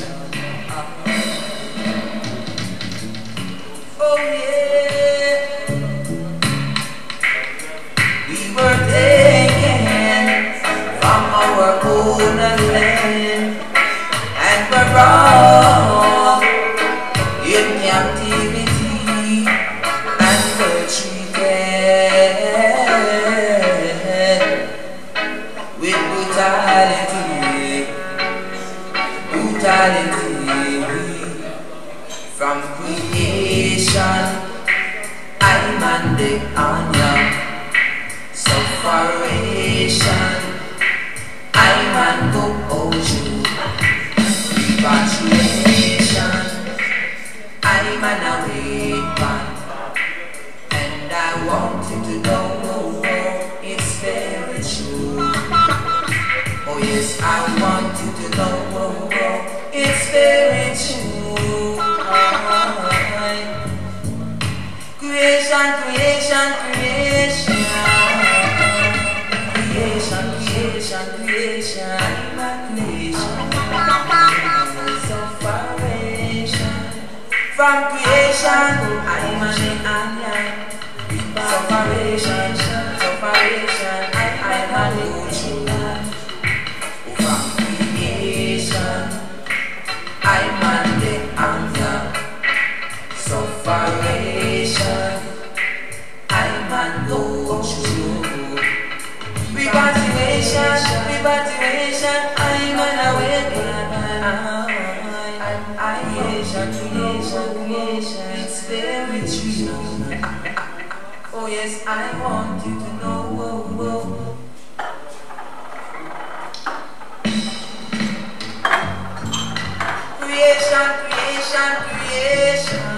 Oh yeah, we were taken from our own land and were brought in captivity and were treated with brutality, from creation. I'm on the onion, sufferation. I'm on the ocean, repatriation. I'm an awakening, and I want you to know it's very true. Oh yes, I want you to know it's very true. Creation, creation, creation. Creation, creation, creation. Sufferation. From creation, I'm an onion. Sufferation, sufferation. I'm an ocean. From creation, I'm on the onion. Sufferation, I'm on the ocean. Repatriation, repatriation, I'm on a awakening. Creation, creation, creation, it's very true. Oh yes, I want you to know. Creation, creation, creation.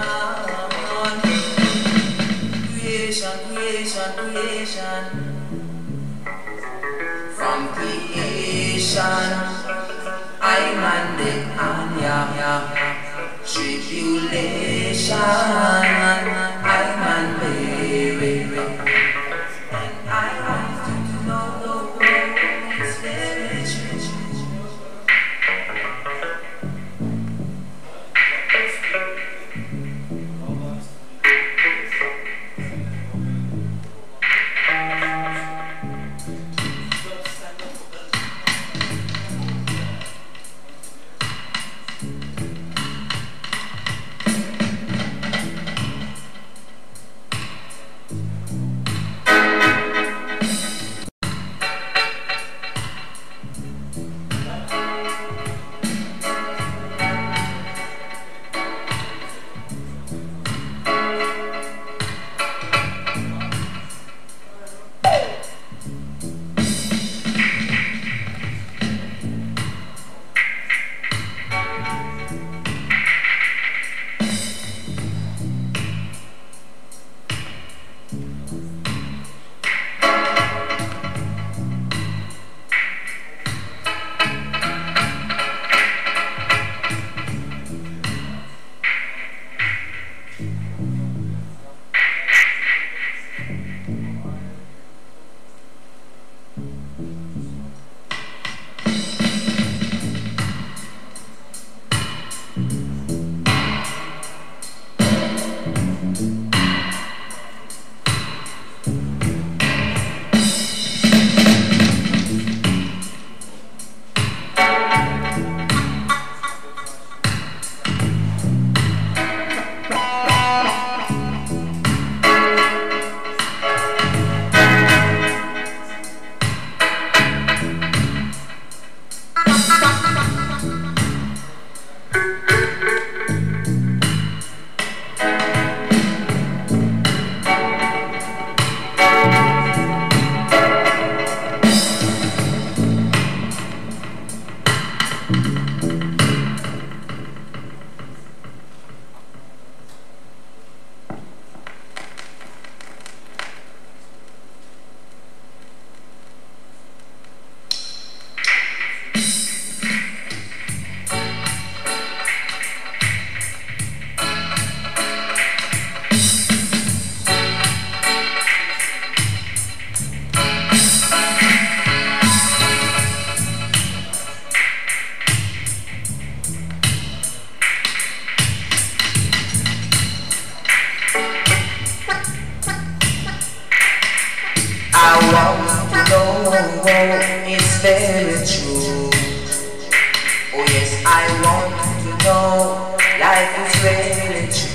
Creation, creation, creation. From creation, I'm on the onion. Tribulation, I'm on baby. And I want you to know it's very true. know it's very true. Oh yes, I want to know life is really true.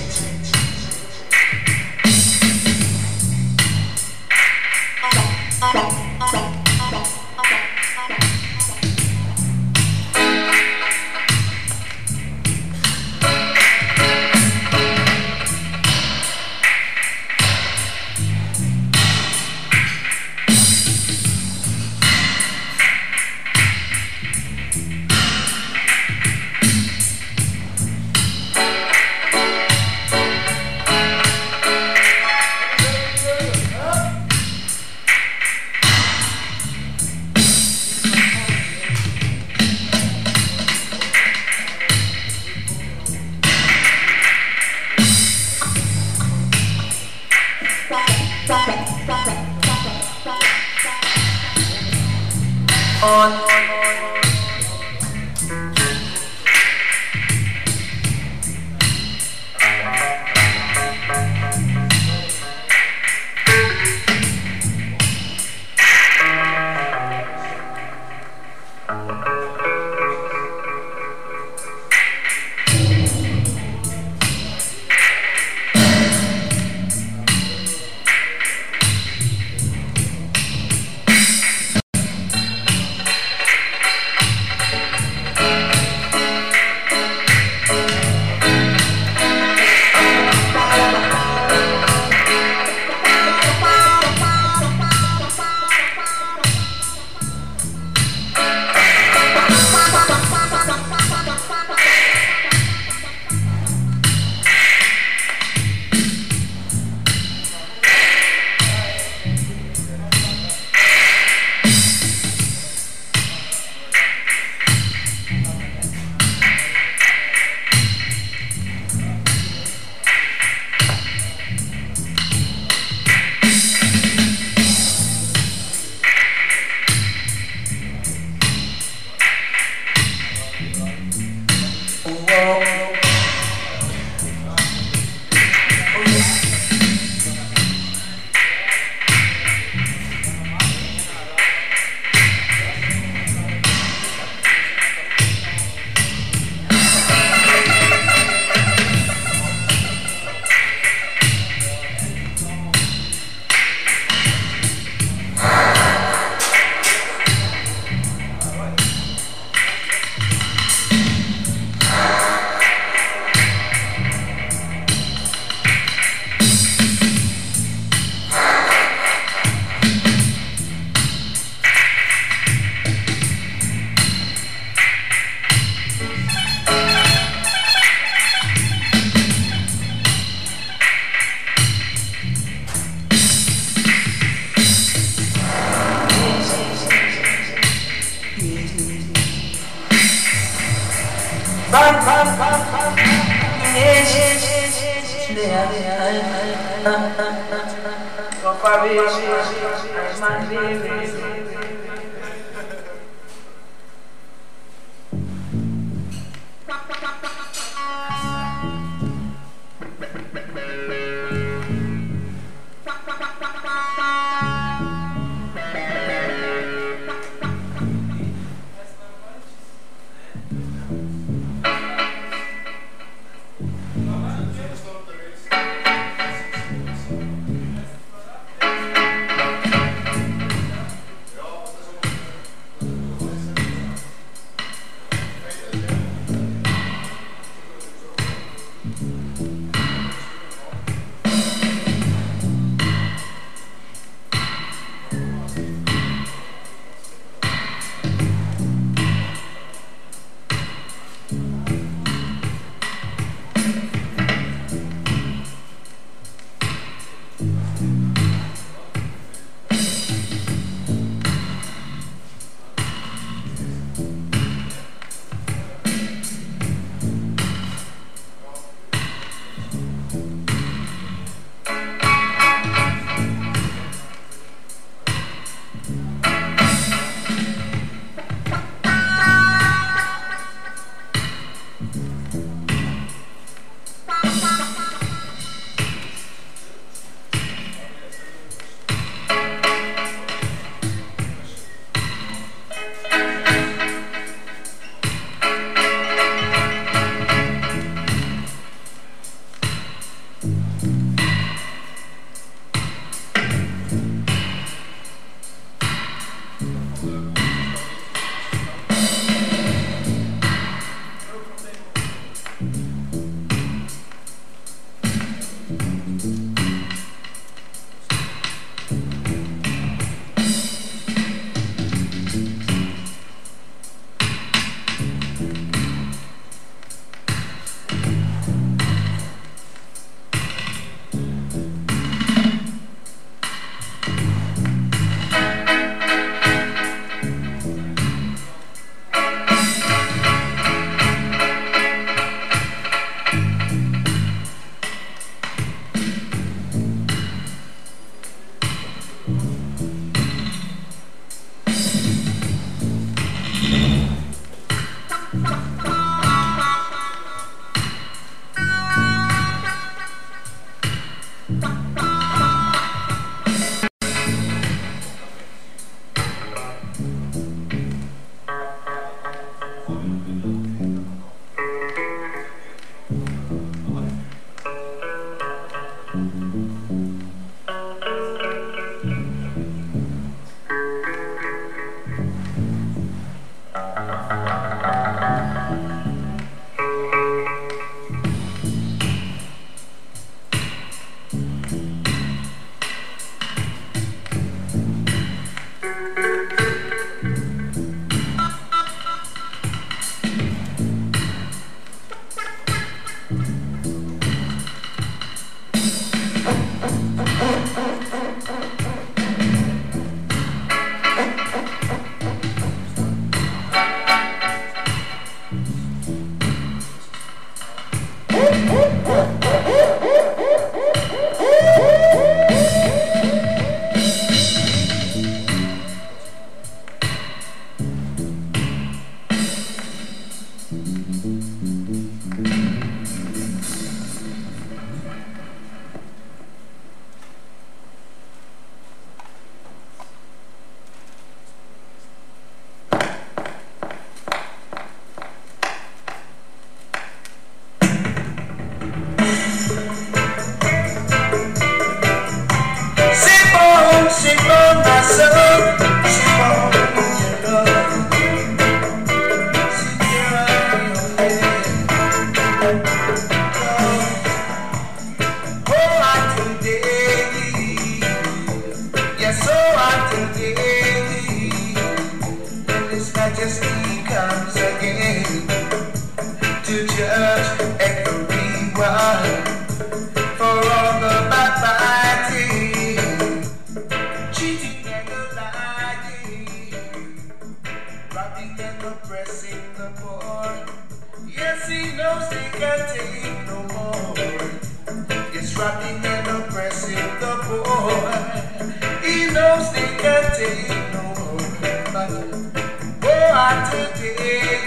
everyone for all the backbiting, cheating and lying, robbing and oppressing the poor. Yes, he knows they can't take no more. It's robbing and oppressing the poor. He knows they can't take no more. But oh, hard today,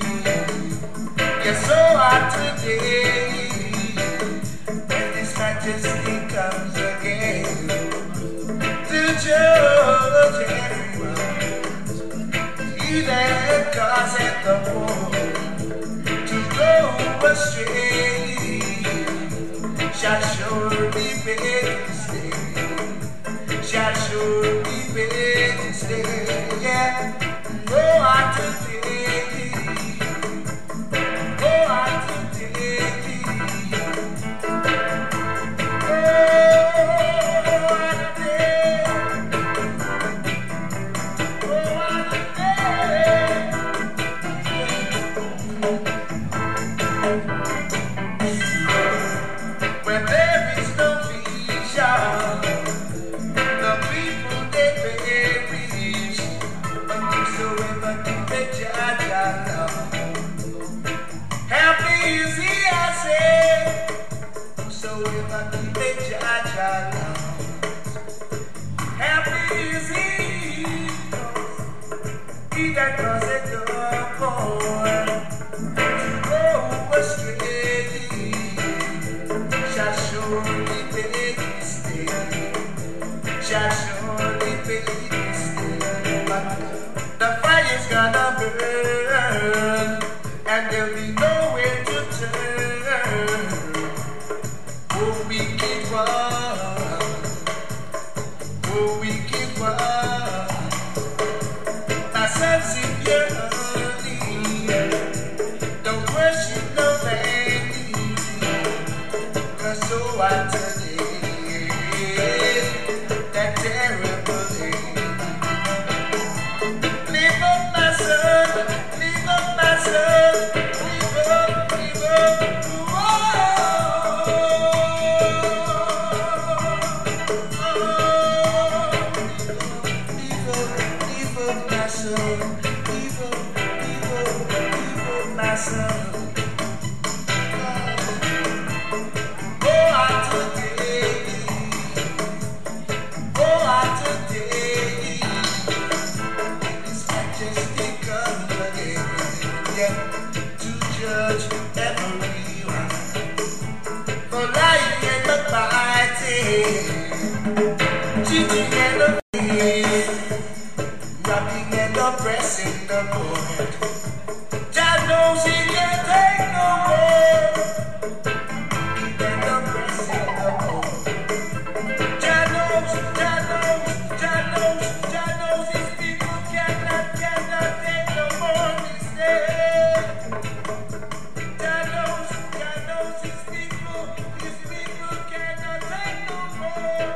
yes, so hard today, when His Majesty comes again to judge everyone. He that causeth the poor to go astray shall surely pay his day, shall surely pay his day. Yeah, go on today, go on today, go on today, go on today. When there is no vision, the people they perish. But whosoever keepeth Jah law, happy is he, I say. Whosoever keepeth Jah law, happy is he. He that causeth the poor to go astray shall surely pay his day, shall surely pay his day. But the fire's gonna burn, and there'll be nowhere to turn. Oh, wicked one, oh, wicked one, my sons, if you're early, don't worship no vanity. So I today, that terrible day. Live up, my son, live up, my son, live up, live up. Live up, my son, live up, my son. To judge everyone for lying and backbiting, cheating and lying, robbing and oppressing the poor. Jah knows he can't take no more, and oppressing the poor. Jah knows, Jah knows, Jah knows, Jah knows his people cannot take no more mistakes. Jah knows his people cannot take no more.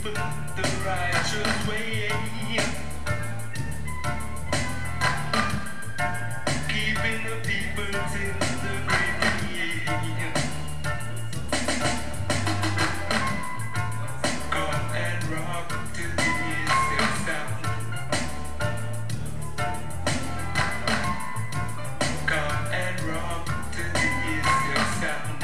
people the righteous way, keeping the people till the great day. Come and rock to this sound. Come and rock to this sound.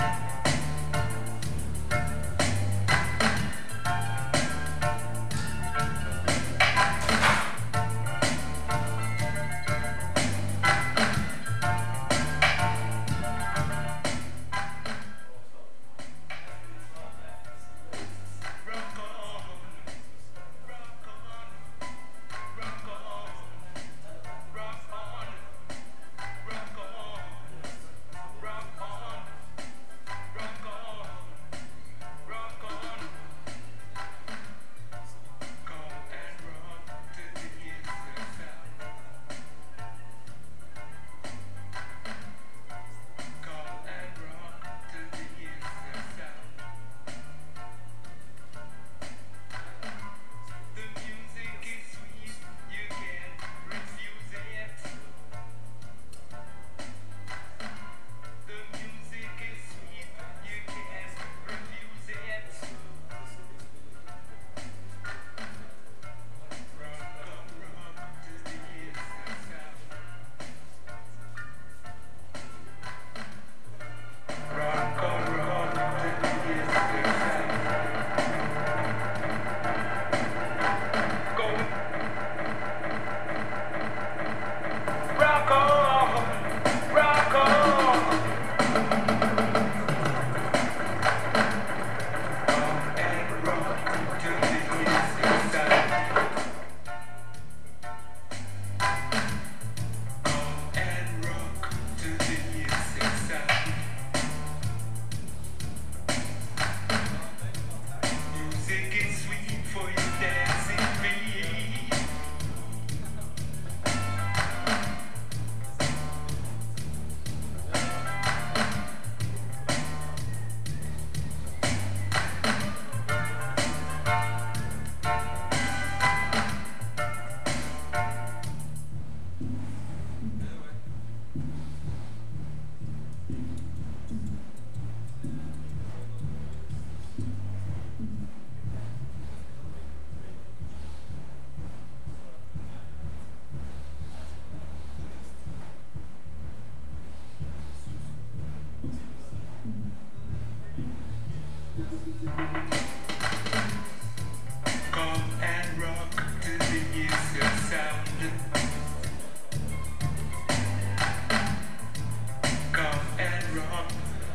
Come and rock to the music sound. Come and rock.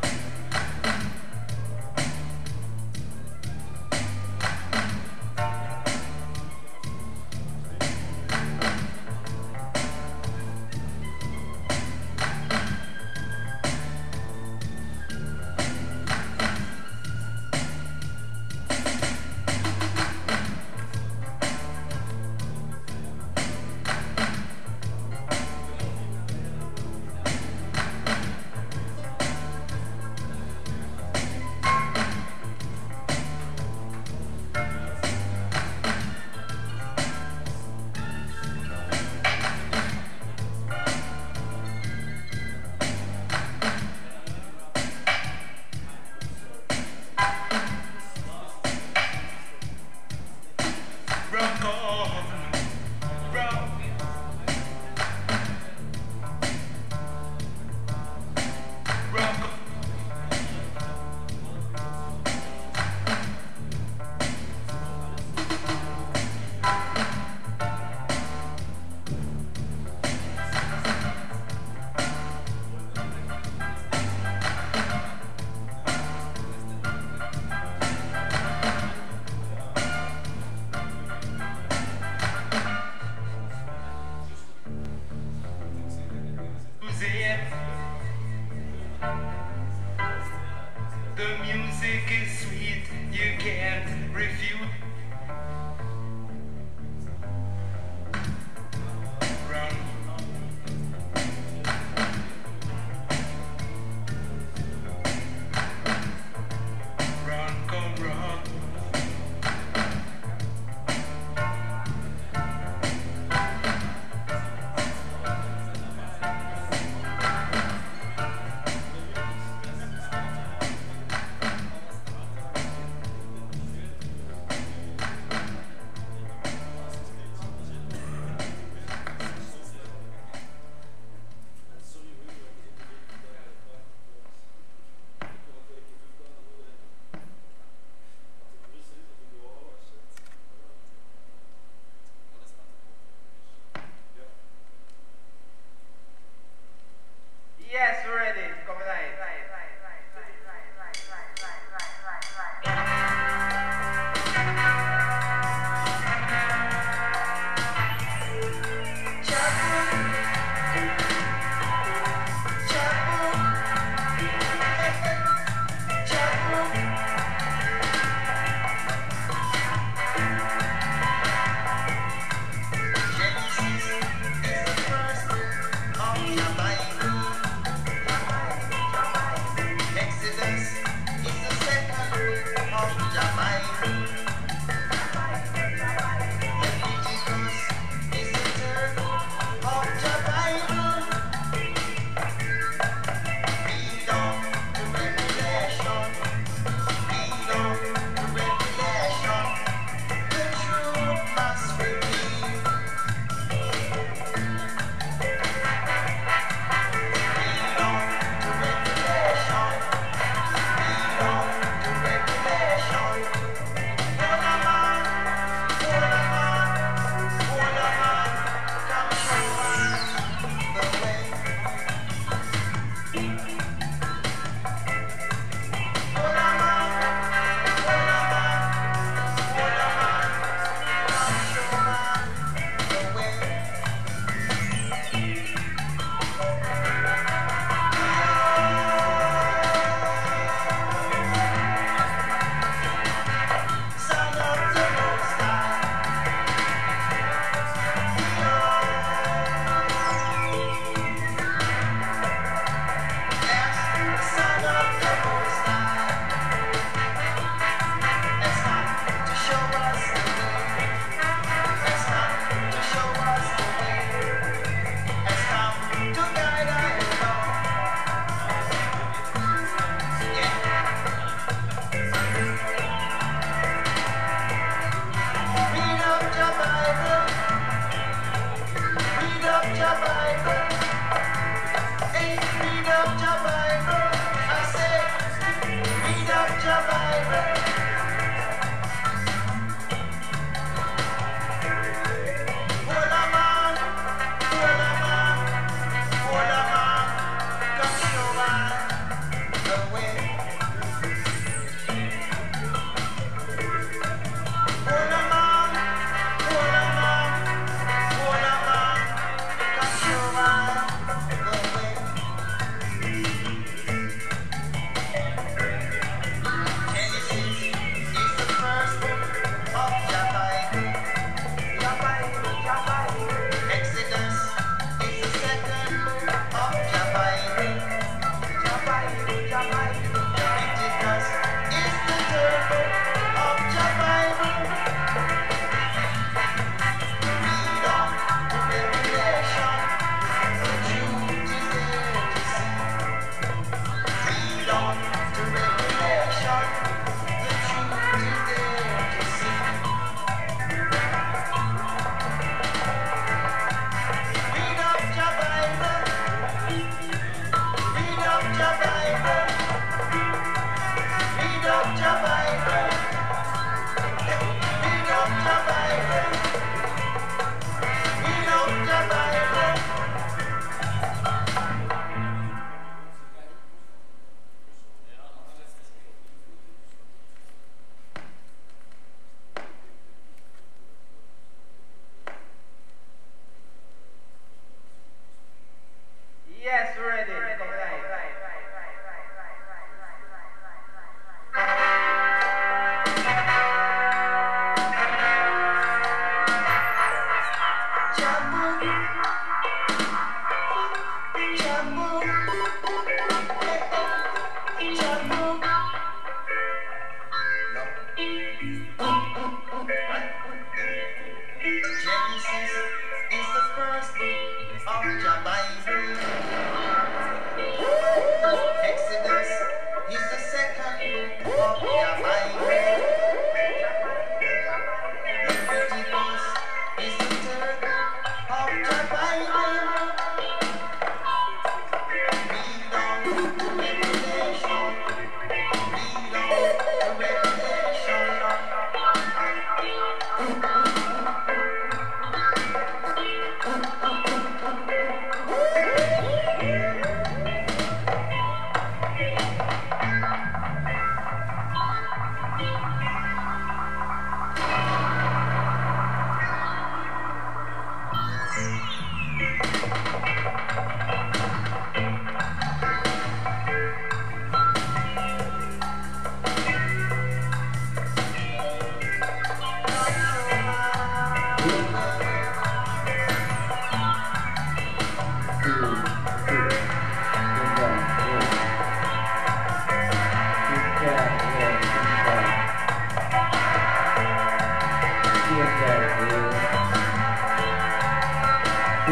Rock on, rock. Rock on. The music is sweet, you can't refute. Run. Run, come run.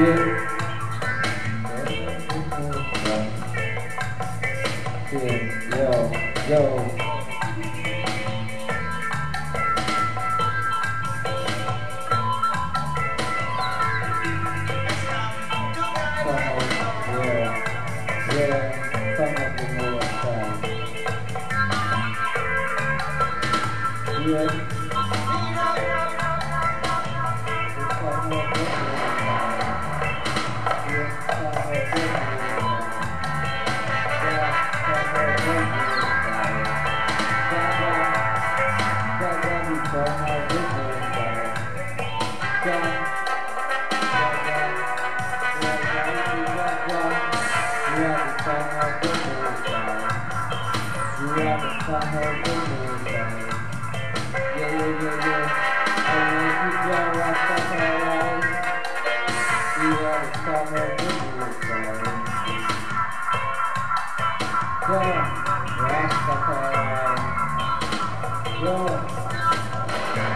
Rastafari.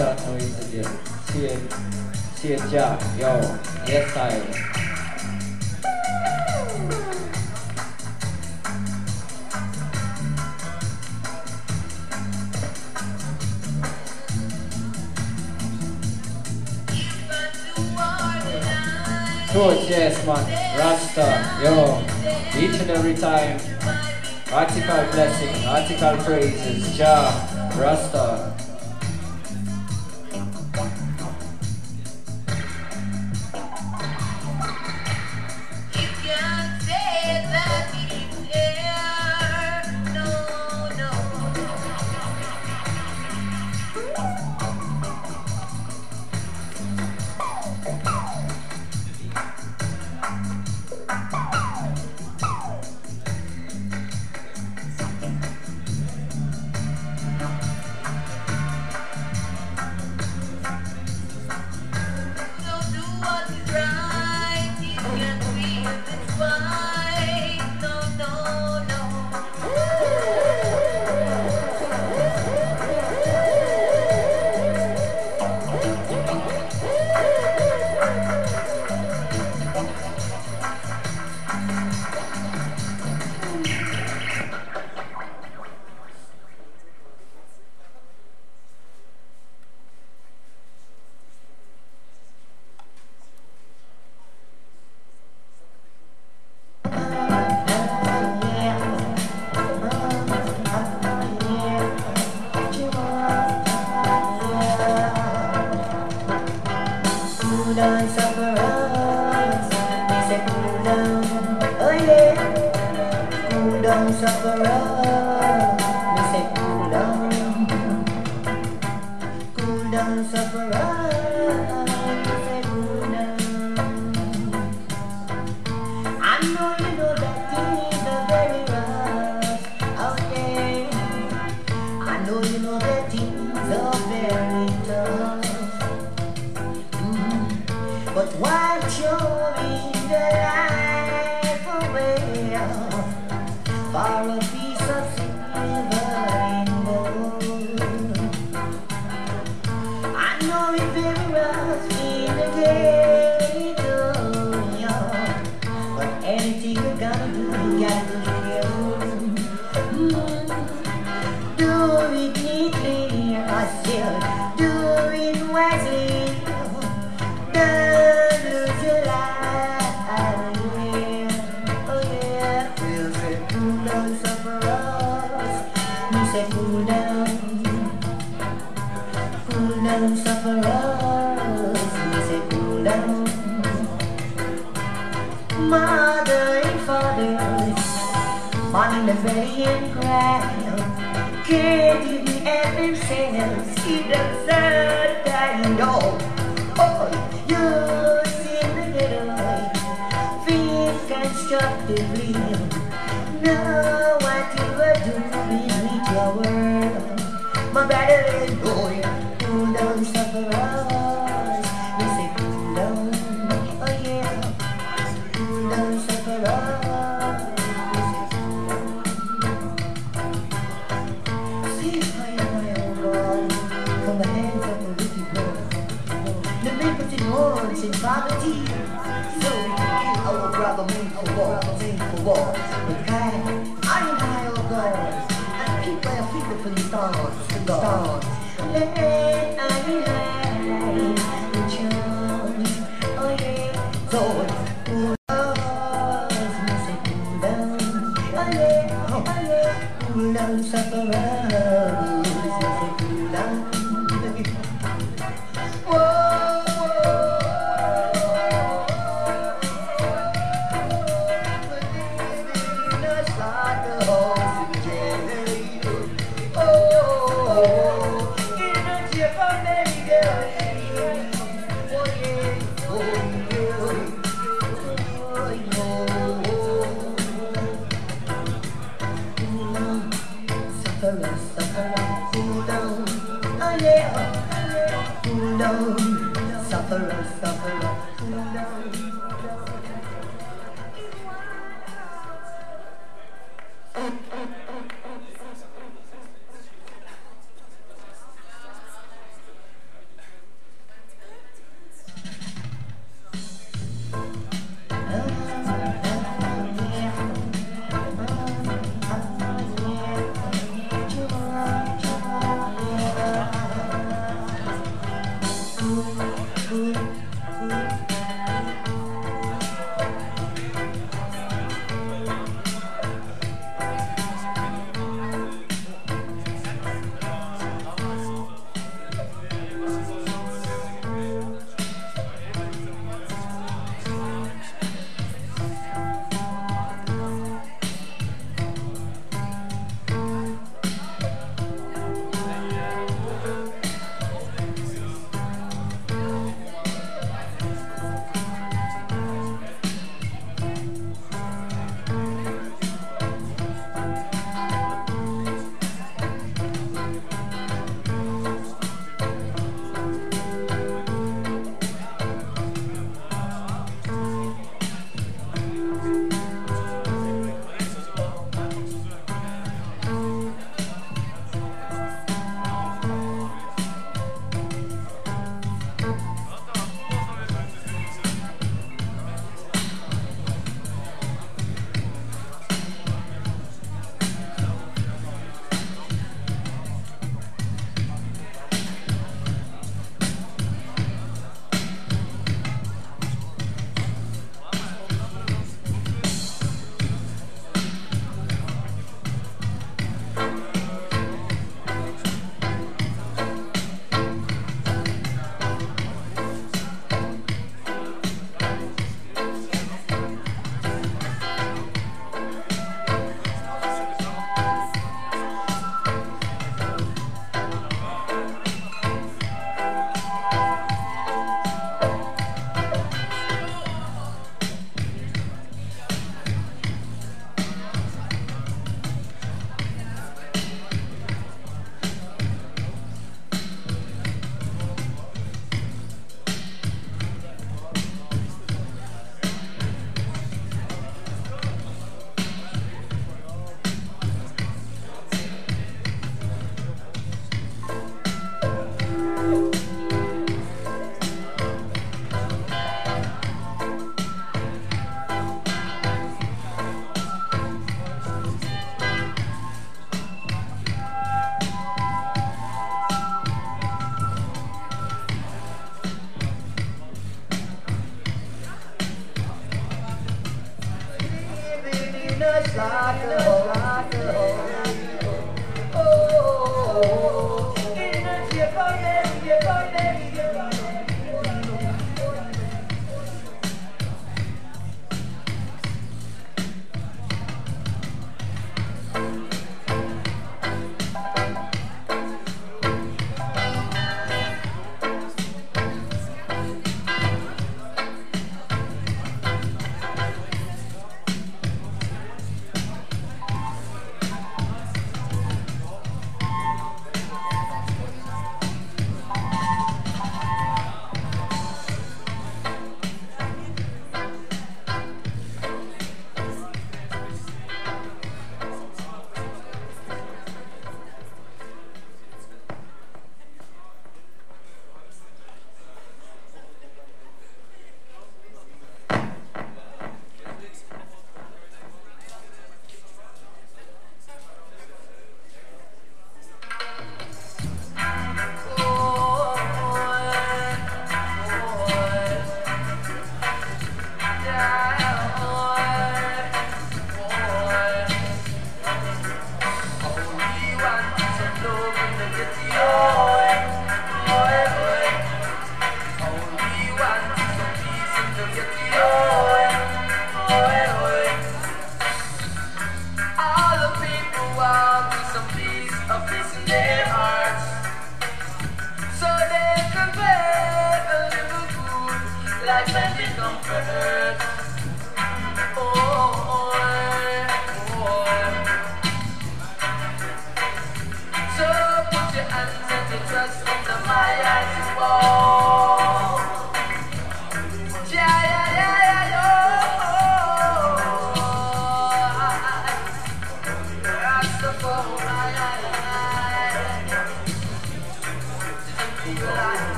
start noise again. See it, yeah, yo, yes I. Good, yes man, Rasta, yo, each and every time, article blessing, article praises, Jah, Rasta.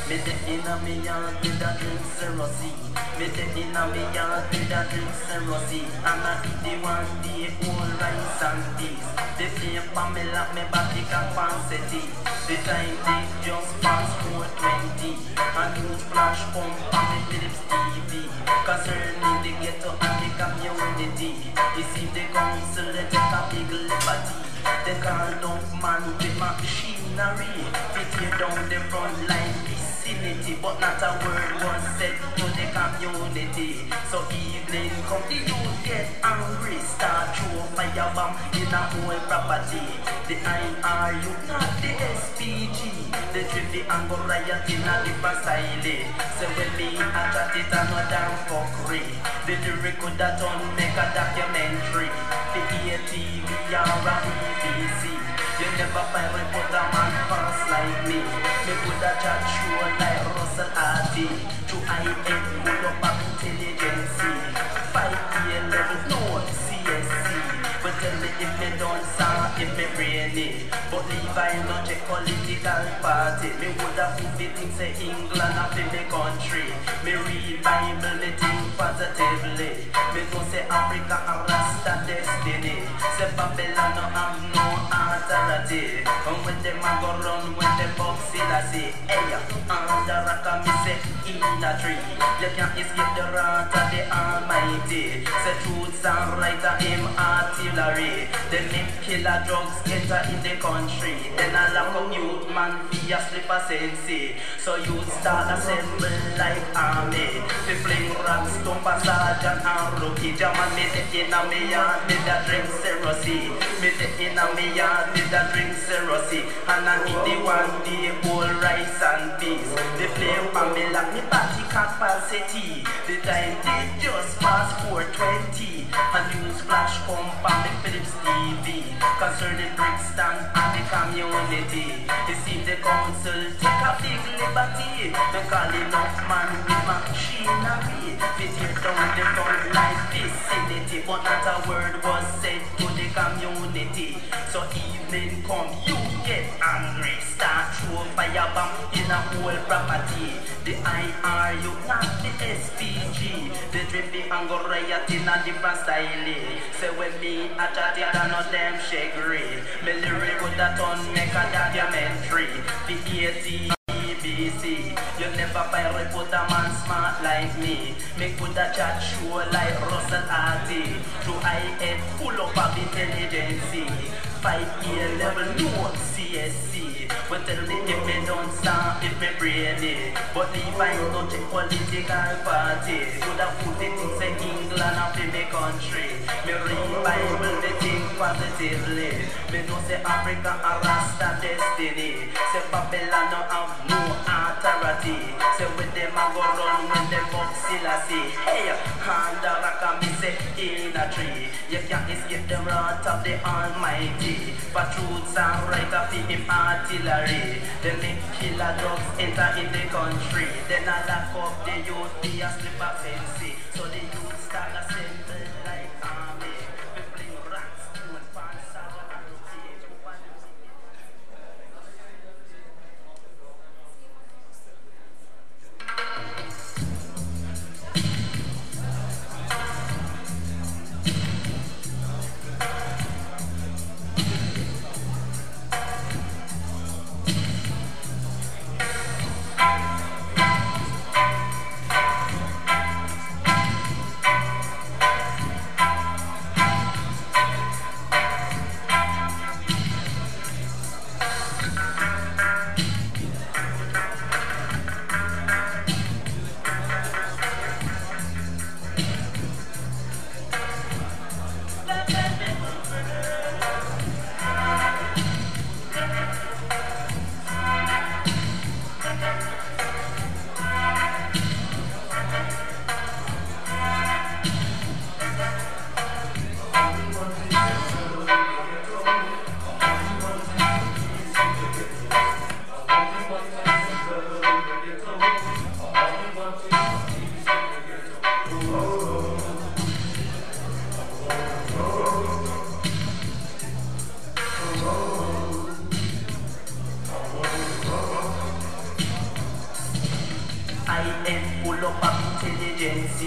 Me the inna me yard with a drink Cerosi. Me the inna me yard with a drink Cerosi. And I eat the one day whole rice and peas. The flame Pamela me body capacity. The time they just past 4:20. And news flash come on the Philips TV. Concerning the ghetto and the community. You see the council they take a big liberty. They call down man with machinery. They tear down the front line vicinity. But not a word was said to the community. So evening come the youth get angry. Start throw fire bomb in a whole property. The IRU not the SPG. The Trippy and go riot in a different style. So when me a chat it another fuckery. The lyric could that on make a documentary. The ATV or a BBC. You never find a reporter man pass like me. Me could a chat show like Russell Hardy. To I-N pull up a intelligence. 5 level no CSC. But tell me if me don't sound, if me brainy. But leave I no check political party. Me woulda put the things say England up in the country. Me read Bible, me think positively. Me don't say Africa a Rasta destiny. Say Babylon no have no authority. And when them a go run, when them box in a say, hey, under rock a me say in a tree. You can't escape the wrath of the Almighty. Say truths and right of him artillery. Then make killer drugs enter in the country. Then a lack of youth man be a slipper sensi. So you start assemble like army. We fling rocks, stomp a sergeant and rookie. German me the inna me yard, me da drink Cerosi. Me the inna me yard, me da drink Cerosi. And I eat the one day whole rice and peas. The flame Pamela, me body capacity. The time they just past 4:20. And news flash come from the Philips TV. Concerning Brixton and the community. You see the council take a big liberty. They call enough man with machinery. They tear down the front line vicinity. But not a word was said to the community. So evening come, you get angry. Start throw fire bomb in a whole property. The IRU, not the SPG. The Trippy and go riot in a different style. Say when me a chat it and no them shaggy. Me lyric with that on make a documentary. The ATBC. You never find reporter man smart like me. Me could a chat show like Russell Hardy. To I-N full up of intelligence. 5 level no CSC. But tell me if me don't stop, if me brainy. But if I don't check political party. Could have put the things say England up in the country. Me read Bible, me think positively. Me know say Africa a Rasta destiny. Say Babylon no have no authority. Say when them a go run, when them box Selassie. Hey, hand a rock and me say in a tree. You can't escape the wrath of the Almighty. But truths and right of him artillery. Then make killer drugs enter in the country. Then I lock up the youth, be a slipper fancy. So the youth start assemble like army. We bring rats, stone, pan, saddle, and stage. I am full of intelligence.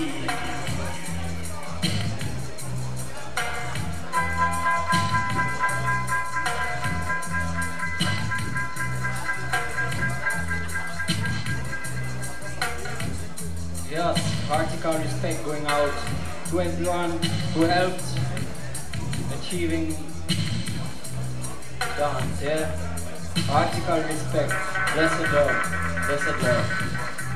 Yes, heartical respect going out to everyone who helped achieving dance, yeah? Heartical respect, blessed love, blessed love.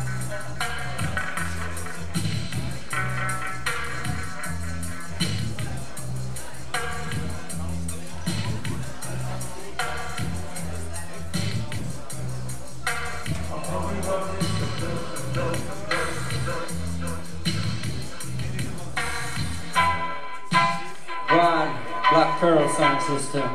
One Black Pearl sound system.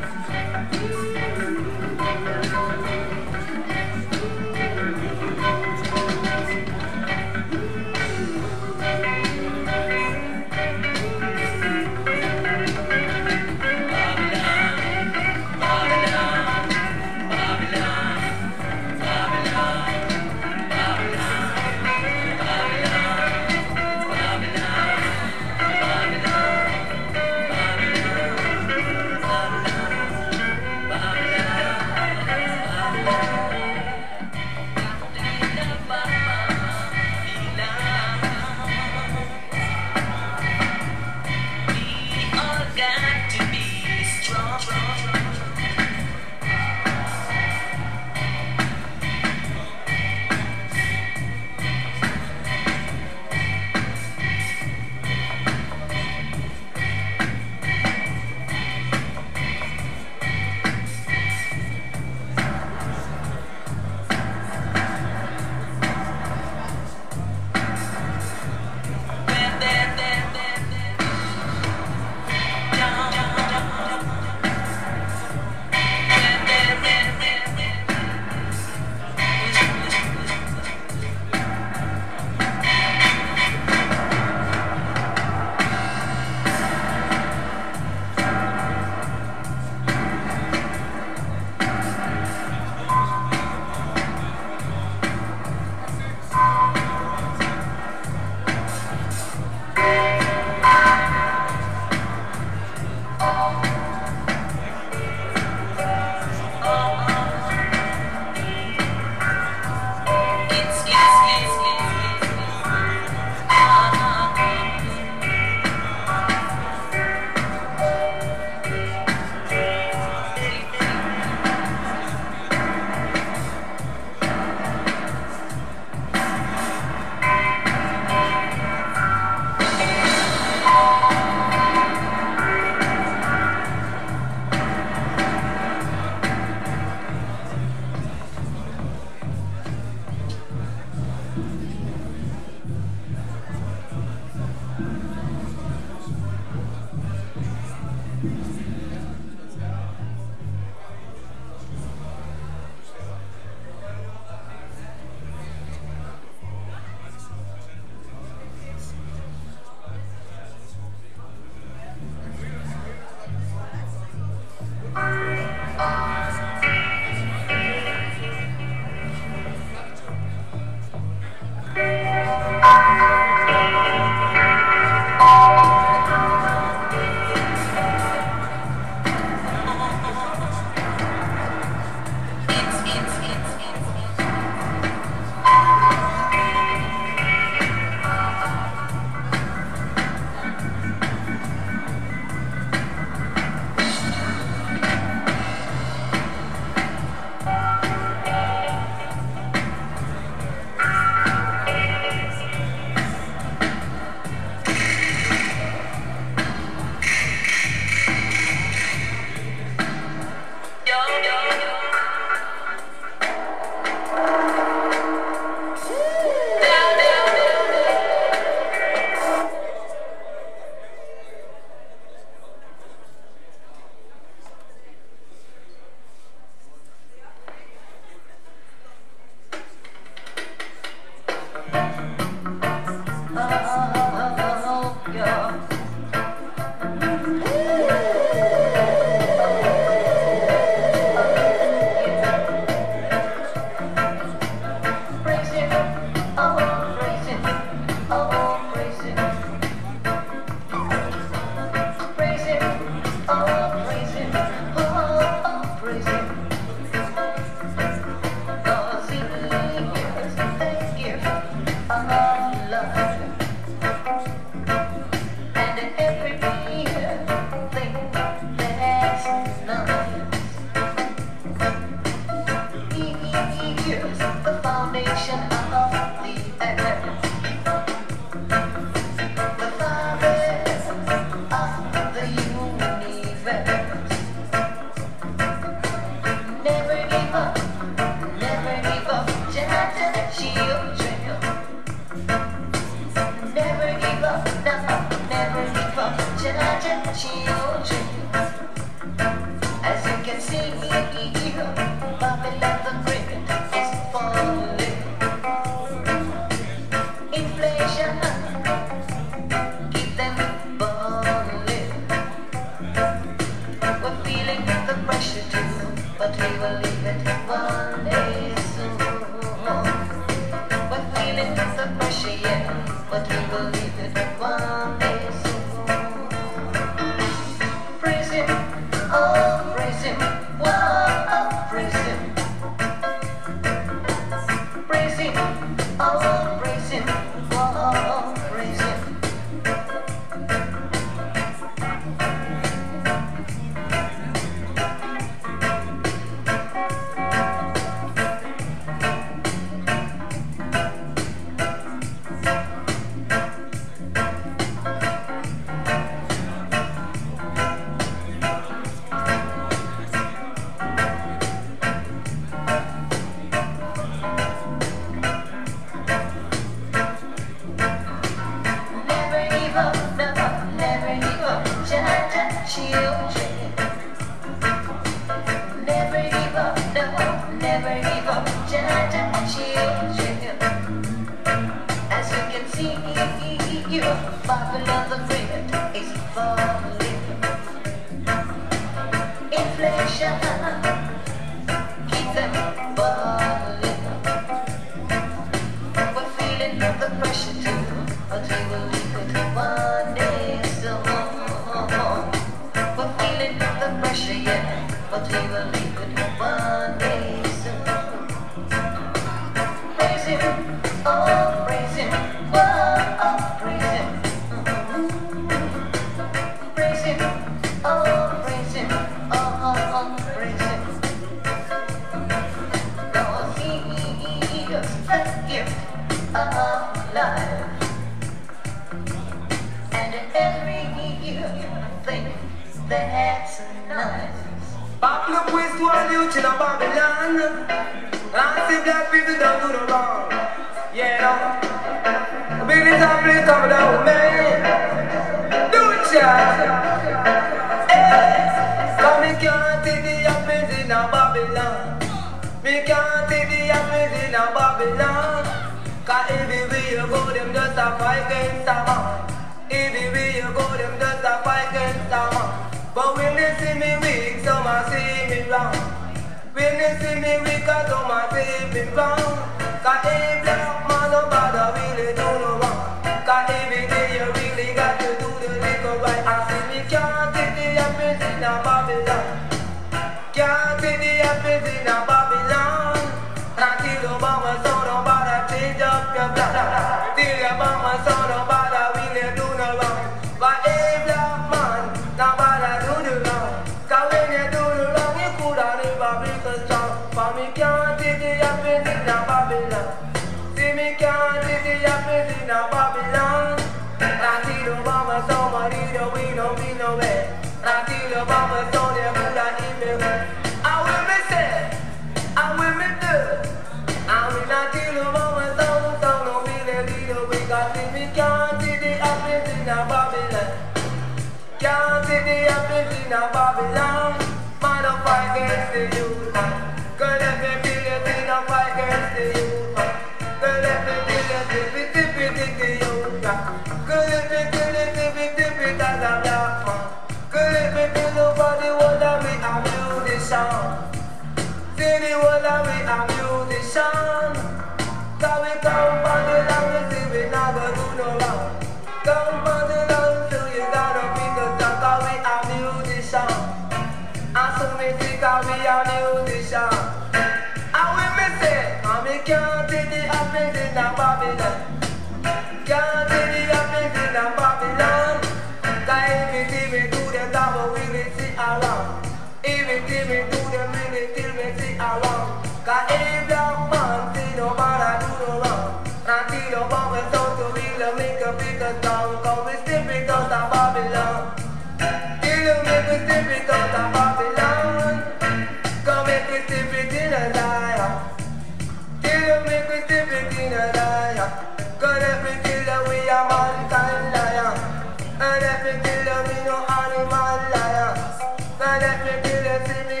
And if you kill me, no animal liar. And if you kill me, see me have a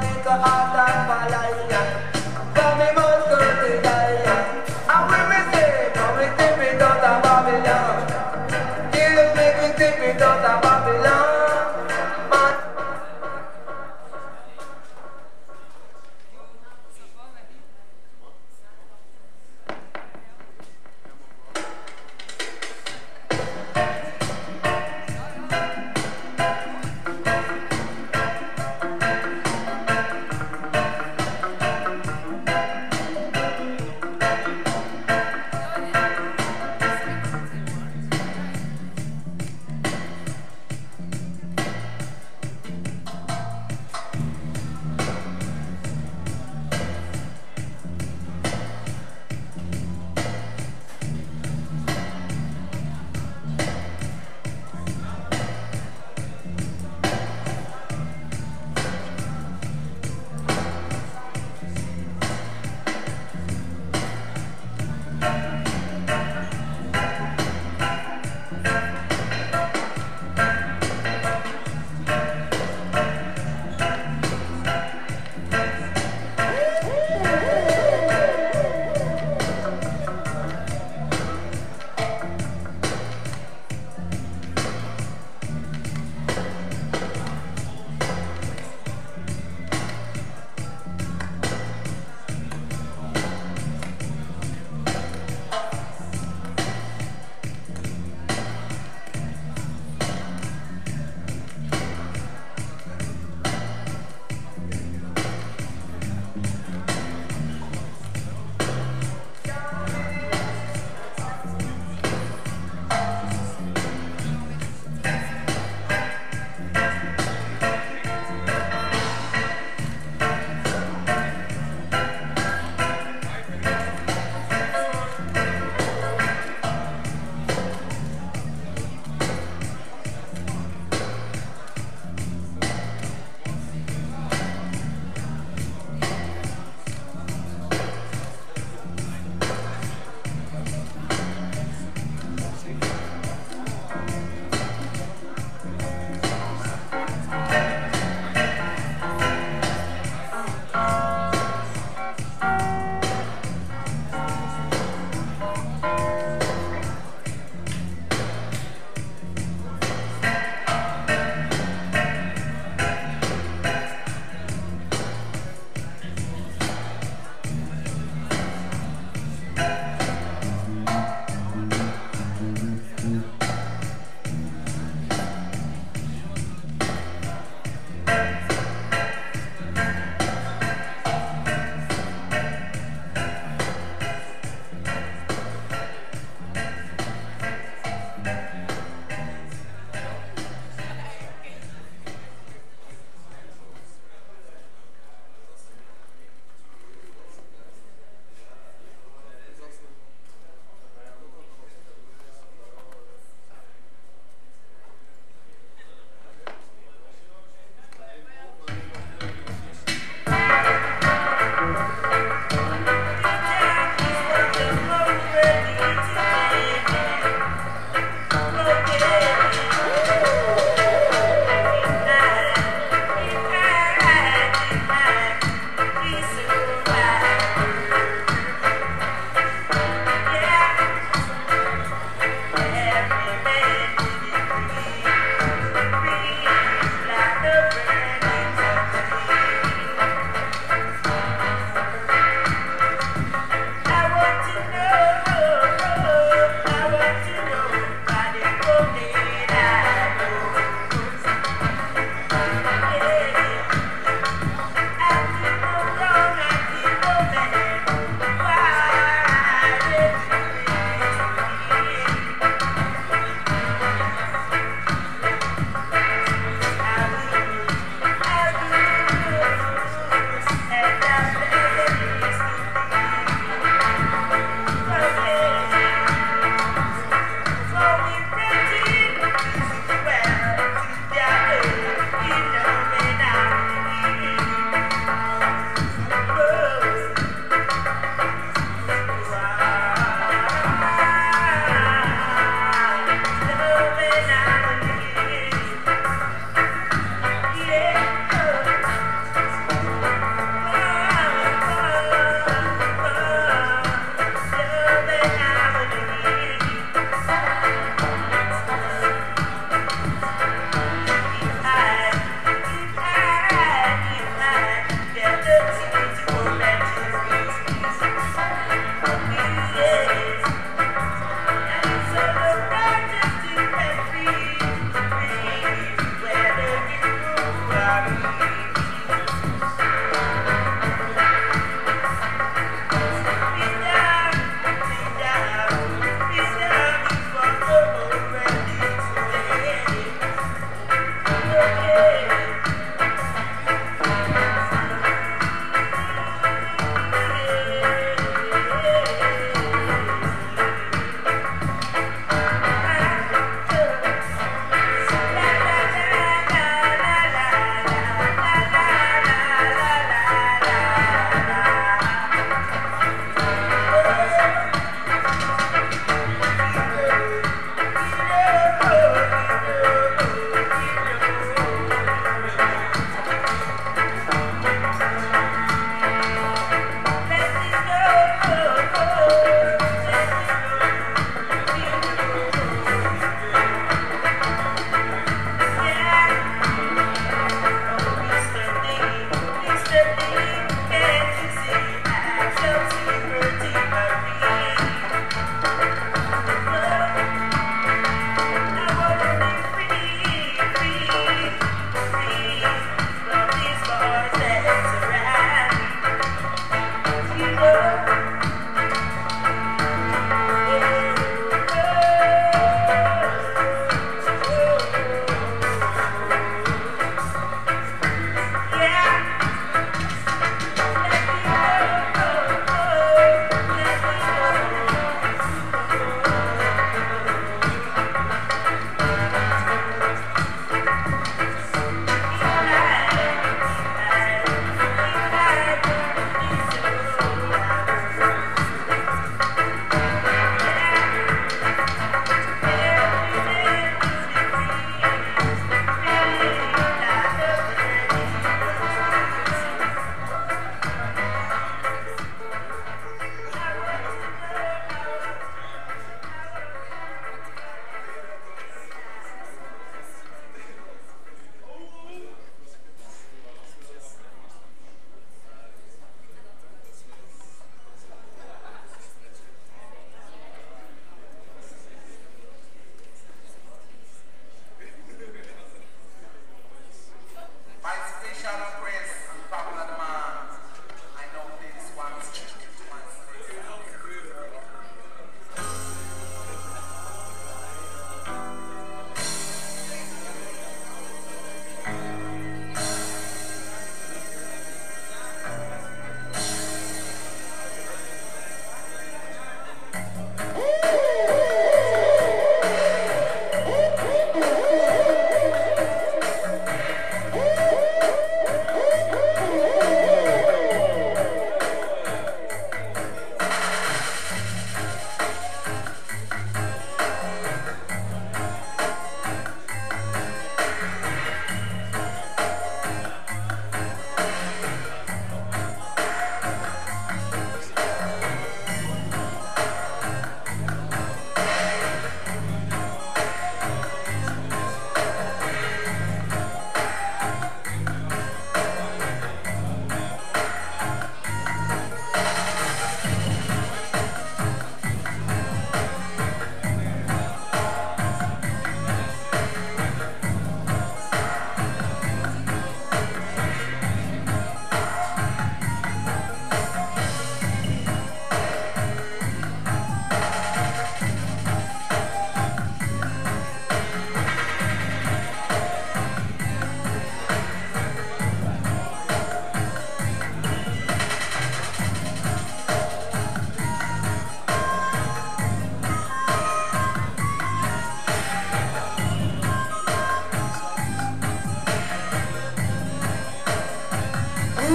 make a heart and fall. For me must go to Zion. And when me say, come we tip it out of Babylon. Jesus make we tip it out of Babylon.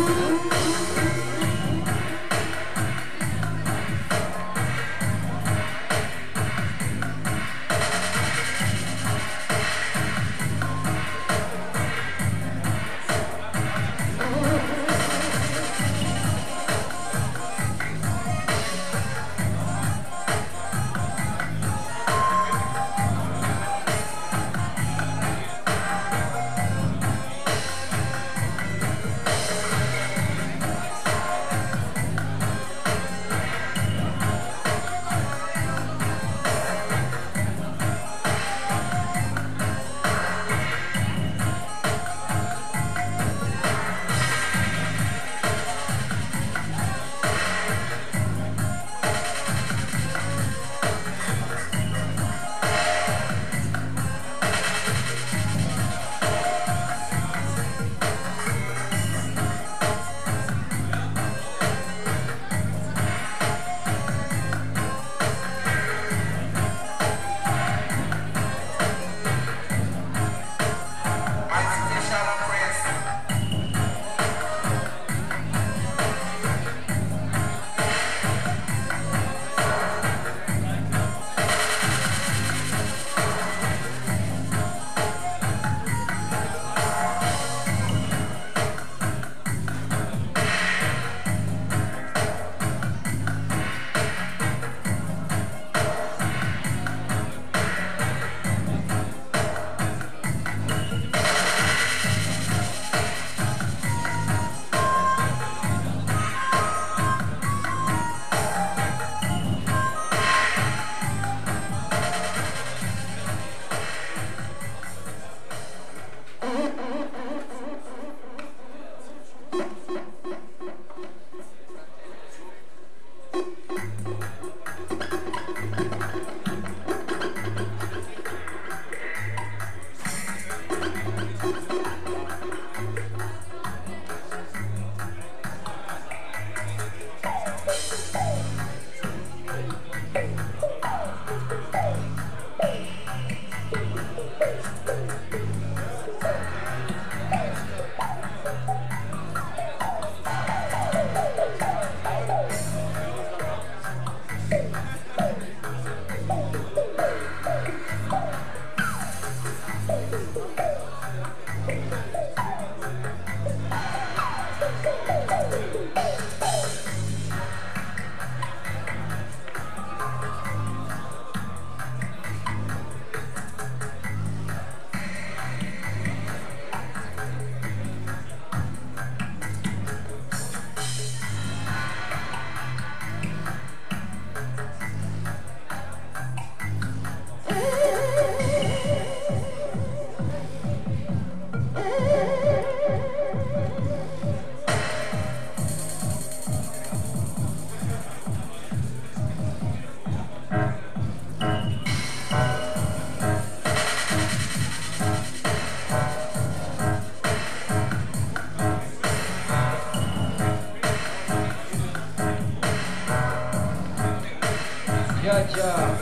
Jaja,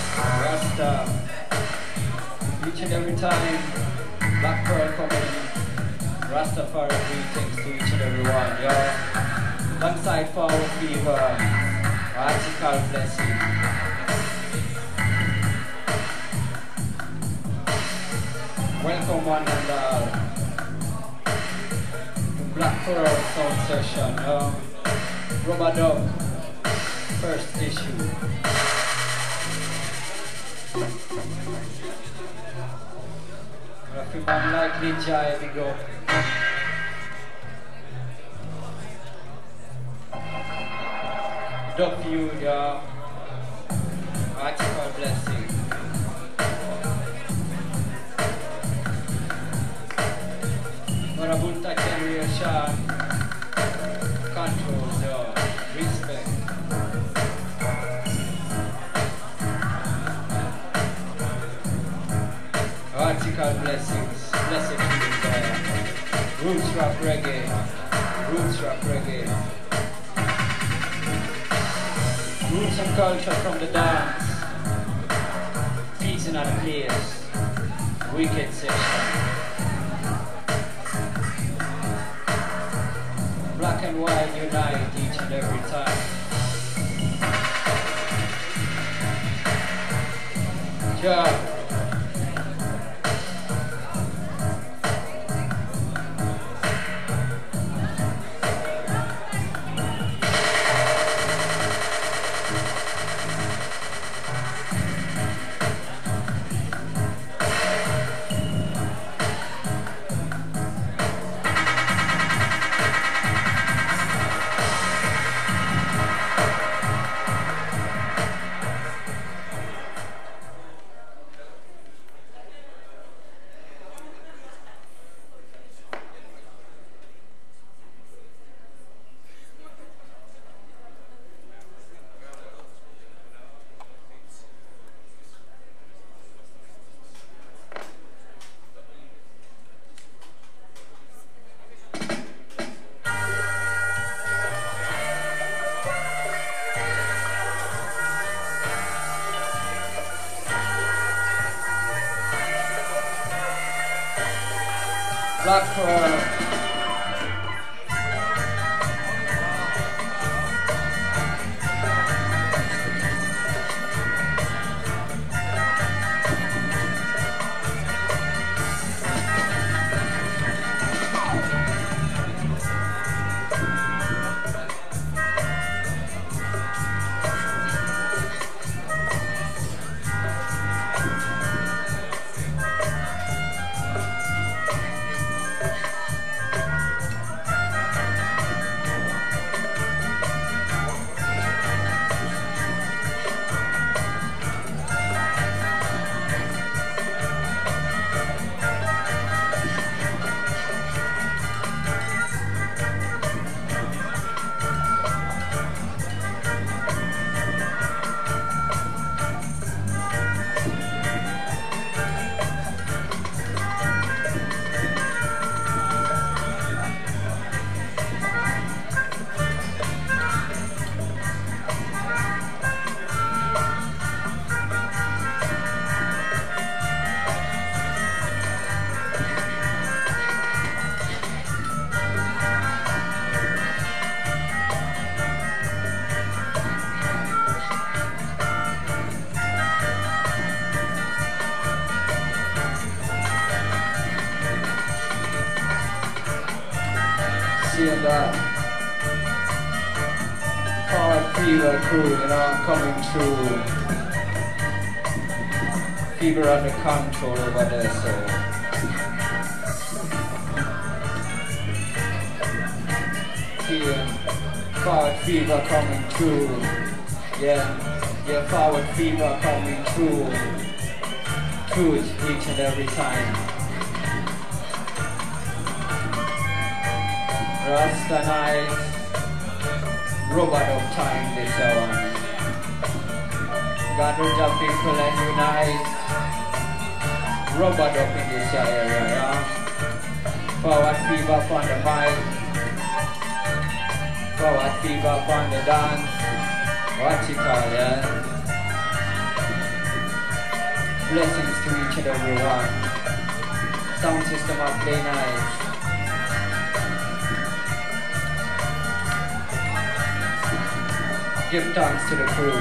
Rasta, each and every time, Black Pearl coming, Rastafari greetings to each and every one, yo. Alongside Forward Fever, Article Blessing. Welcome one and all to Black Pearl Sound Session, yo. Rubber Dub, first issue. If I'm like Ninja, we go. Dub Feud, yo. Article Blessing. Marabunta Generation. Controls, yo. Respect. Article Blessings. Blessed be there. Roots Rap Reggae. Roots Rap Reggae. Roots and culture from the dance. Teasing at the place. Wicked session. black and white unite each and every time. Yeah. Black seeing that hard fever crew, coming through. Fever under control over there, so feeling forward fever coming through. Yeah, forward fever coming through. Truth each and every time. Rasta night, robot of time this hour. Ganja people and unite, robot up in this area, yeah? Forward fever on the mic, forward fever on the dance, what you call, yeah? Blessings to each and every one. Sound system up play nice. Give thanks to the crew.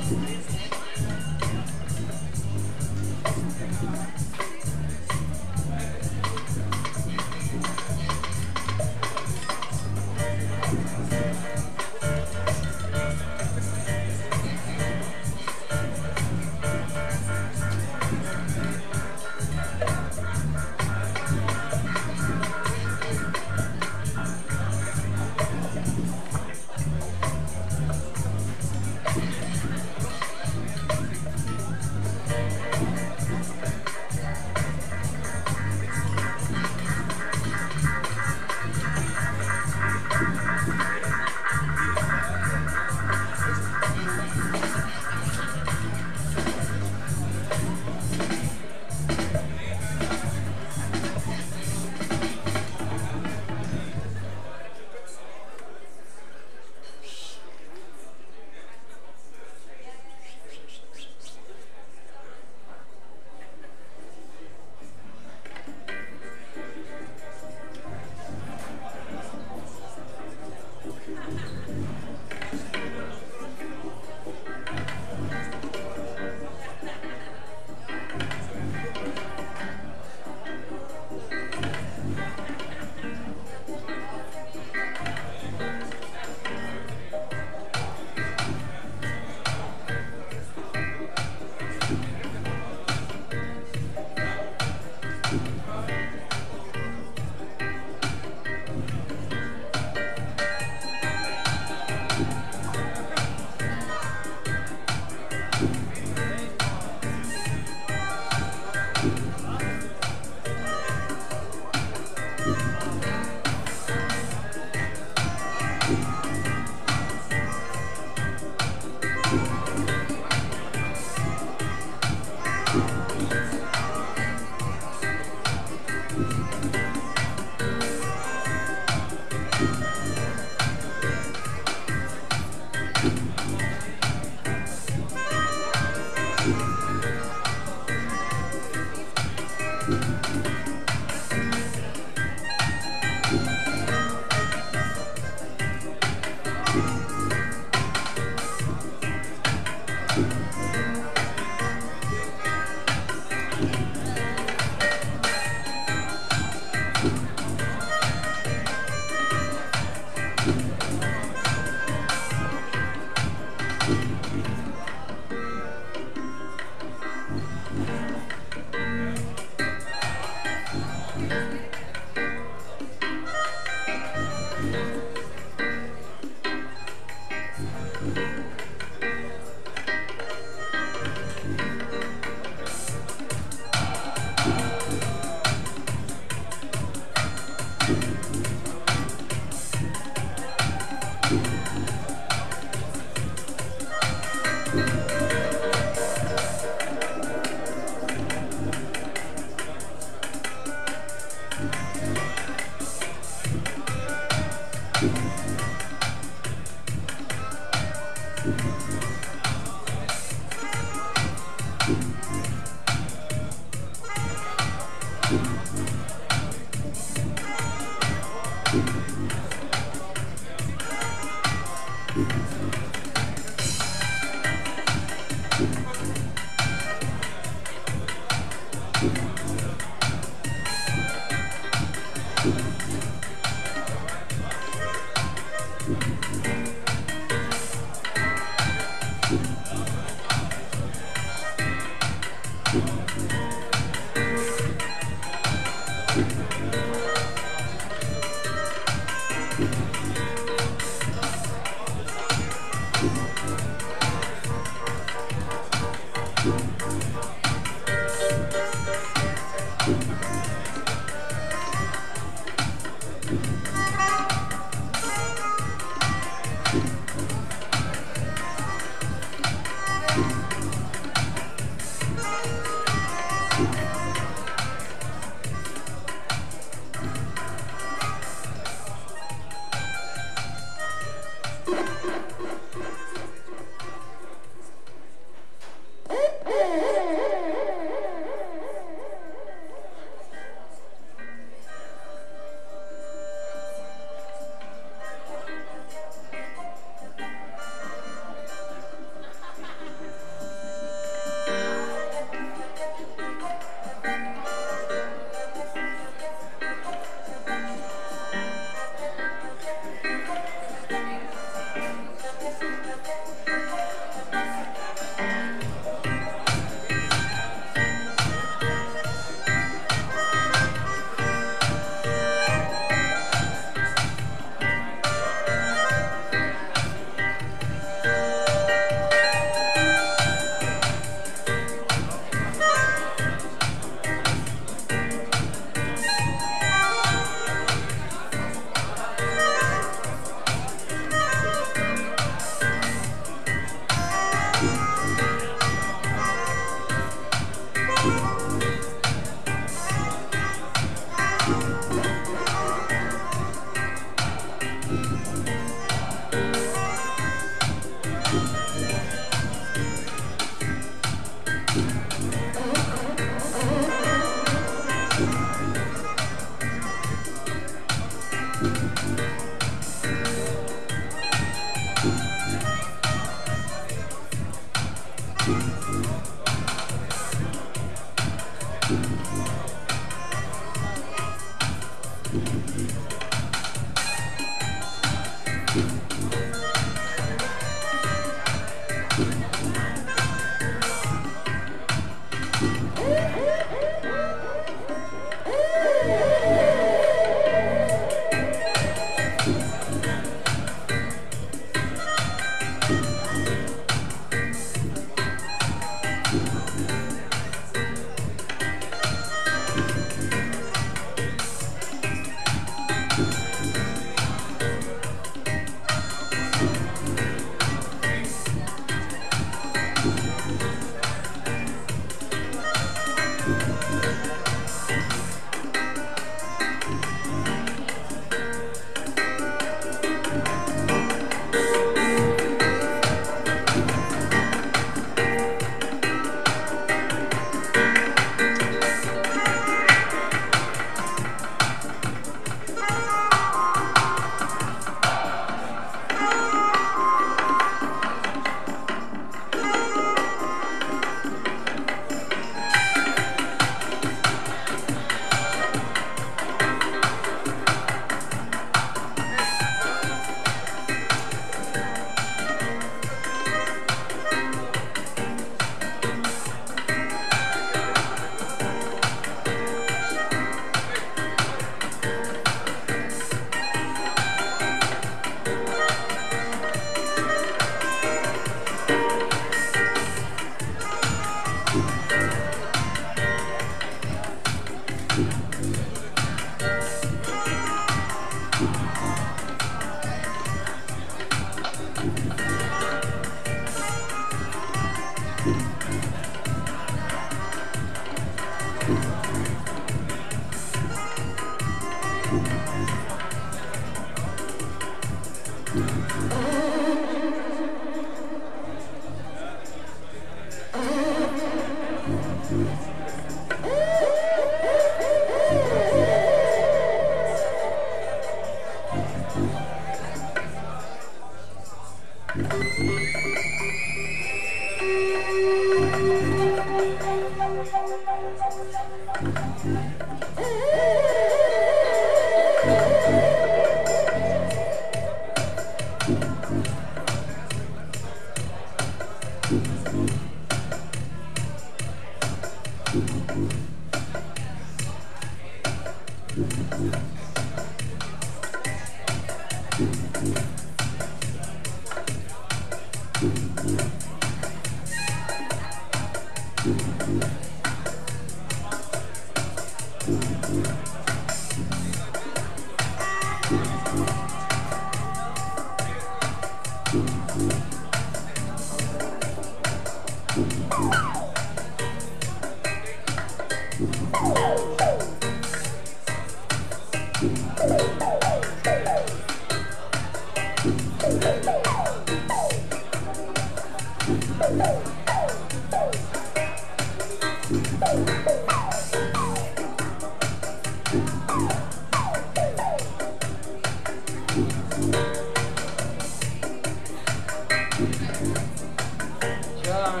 John,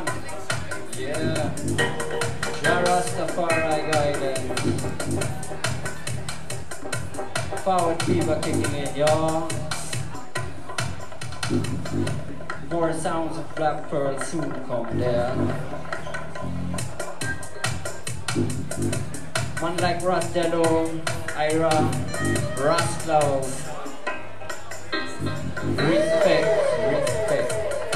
yeah, Jah Rastafari guidance. Forward fever kicking in, y'all. More sounds of Black Pearl soon come there. Man like Rastello, Ira, Rastlow. Respect, respect.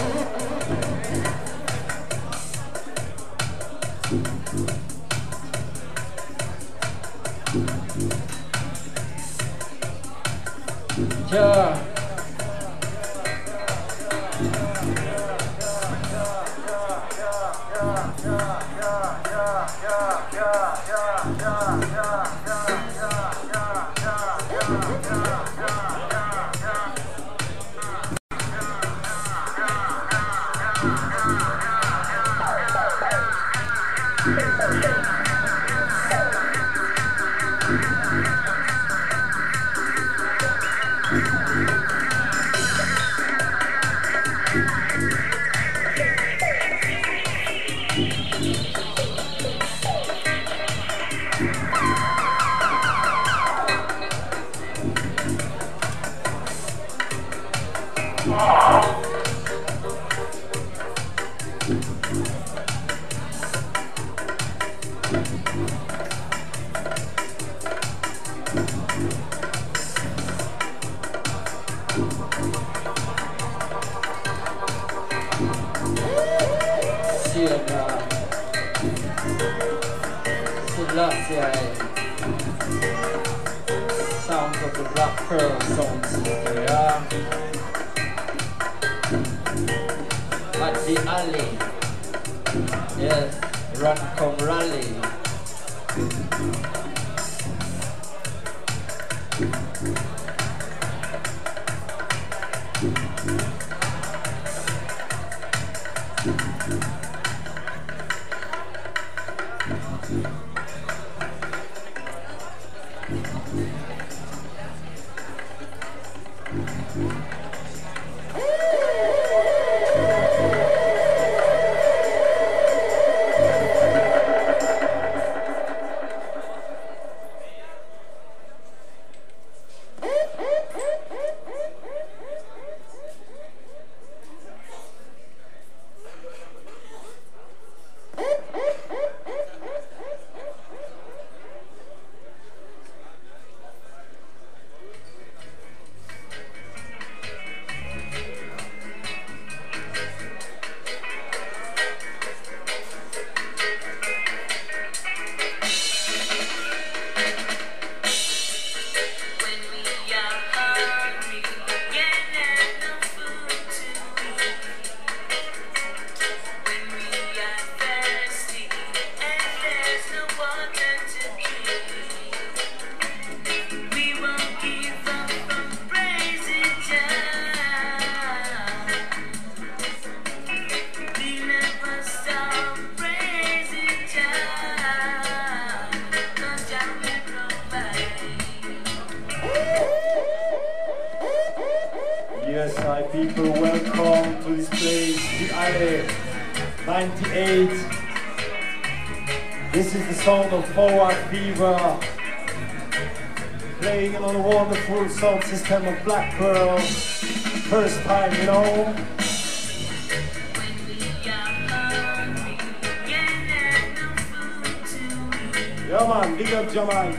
Jah. CI. Sounds of the Black Pearl sound system, yeah. At the alley, yes, run come rally. Yes, hi people, welcome to this place, the Alley 98. This is the sound of Forward Fever, playing on a wonderful sound system of Black Pearl. First time, you know. Yeah man, big up Jamaica.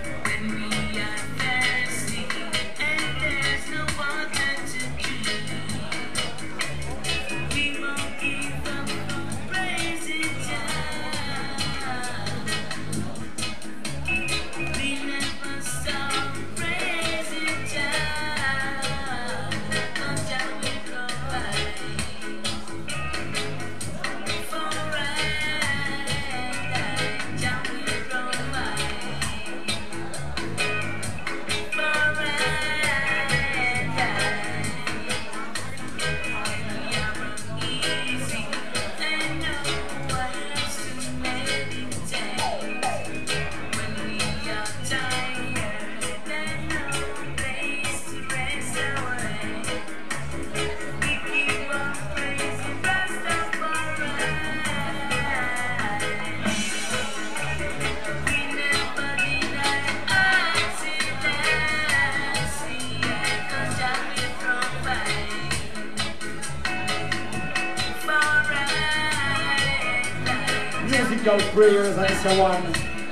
Musical prayers and so on.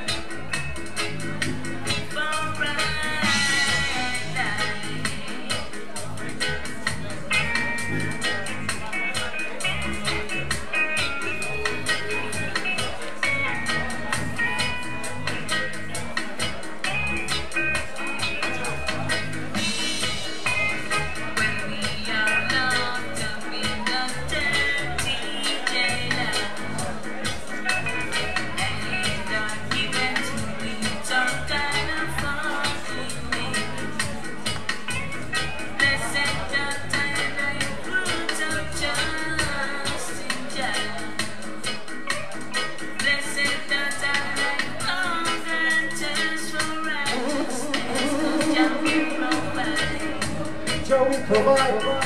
Shall we provide?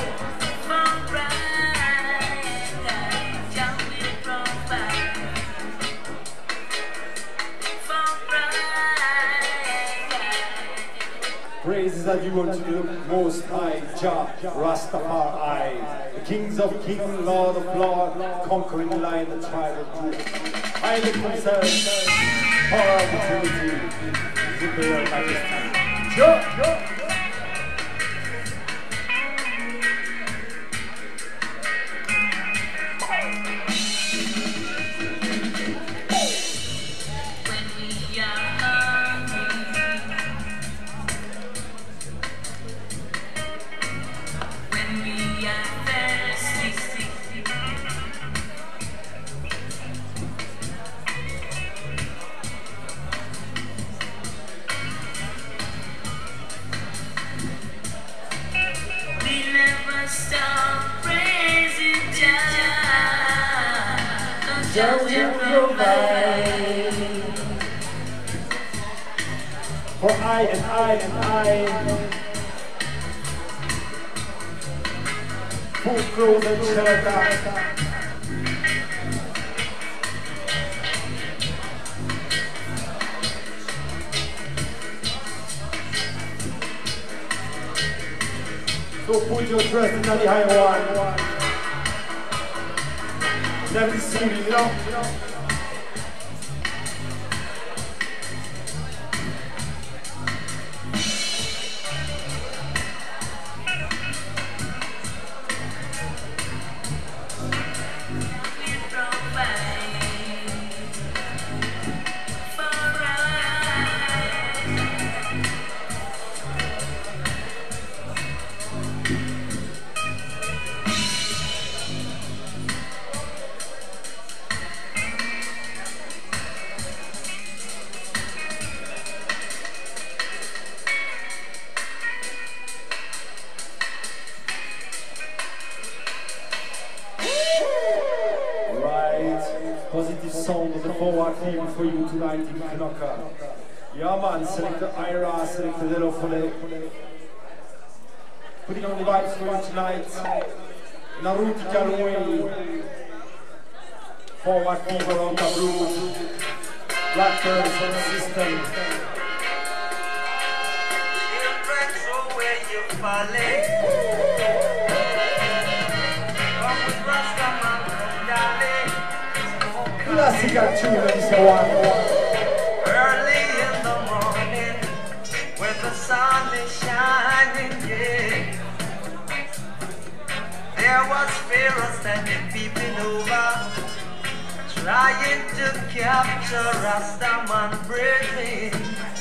Praises are given to the Most High Jah Rastafari, the Kings of Kings, Lord of Lords, conquering lion, the tribe of Judah. Highly concerned, power of eternity, His Imperial Majesty. Jah! Yeah. Jah will provide. For I and I and I, food, clothes and shelter. So put your trust in the high one. Never deceive you, you know? Positive sound of the forward theme for you tonight in Knocker. Yeah man, select the Ira, select the Little Fully. Putting on the vibes for you tonight in a rutical way. Forward theme around the room. Black turns on the system. Children, so where you falling? Come with Rastaman, come darling. Classical tune, this one. Early in the morning, when the sun is shining, yeah. There was Pharaoh standing peeping over, trying to capture Rastaman breathing.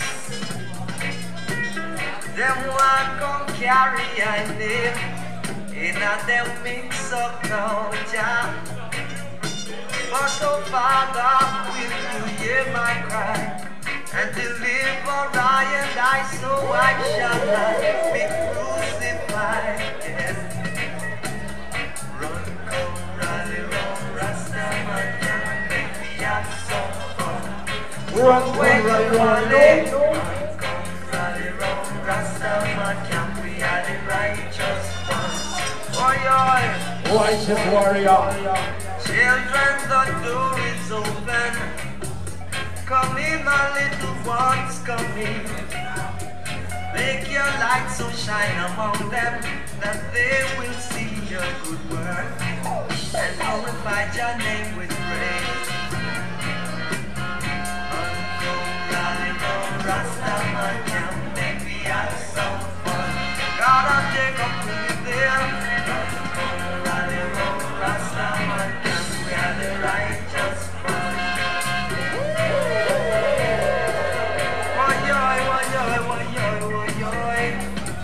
Them one come carry a name in a them mix up now, Jah. But oh Father, will you hear my cry and deliver I and I, so I shall not be crucified. Yes. Run, come, rally, run, Rastaman, can make me have some fun. Run, When run, you run, want it, run, come, rally, run, Rastaman, can we have the righteous one? Oh yeah. Righteous warrior. Children, the door is open. Come in, my little ones, come in. Make your light so shine among them, that they will see your good work and glorify your name with praise. Uncle Rally, no Rastaman can make me have some fun. God of Jacob will be there. Uncle Rally, no Rastaman can we have the righteous one. Woyoy, woyoy, woyoy, woyoy.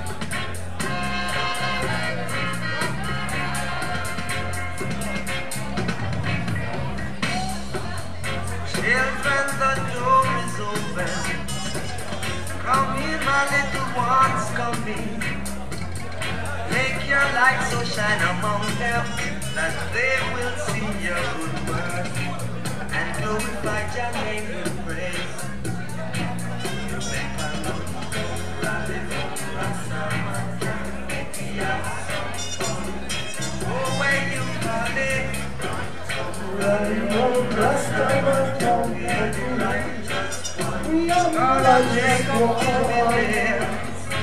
Children, the door is open. Come in, my little ones, come in. Make your light so shine among them, that they will see your good work and glorify your name with praise. You make a look, rally, Rastaman, can make me have some fun. Oh, when you call it, Rally, Rastaman, come make me righteous one. We are God of Jacob, will be there.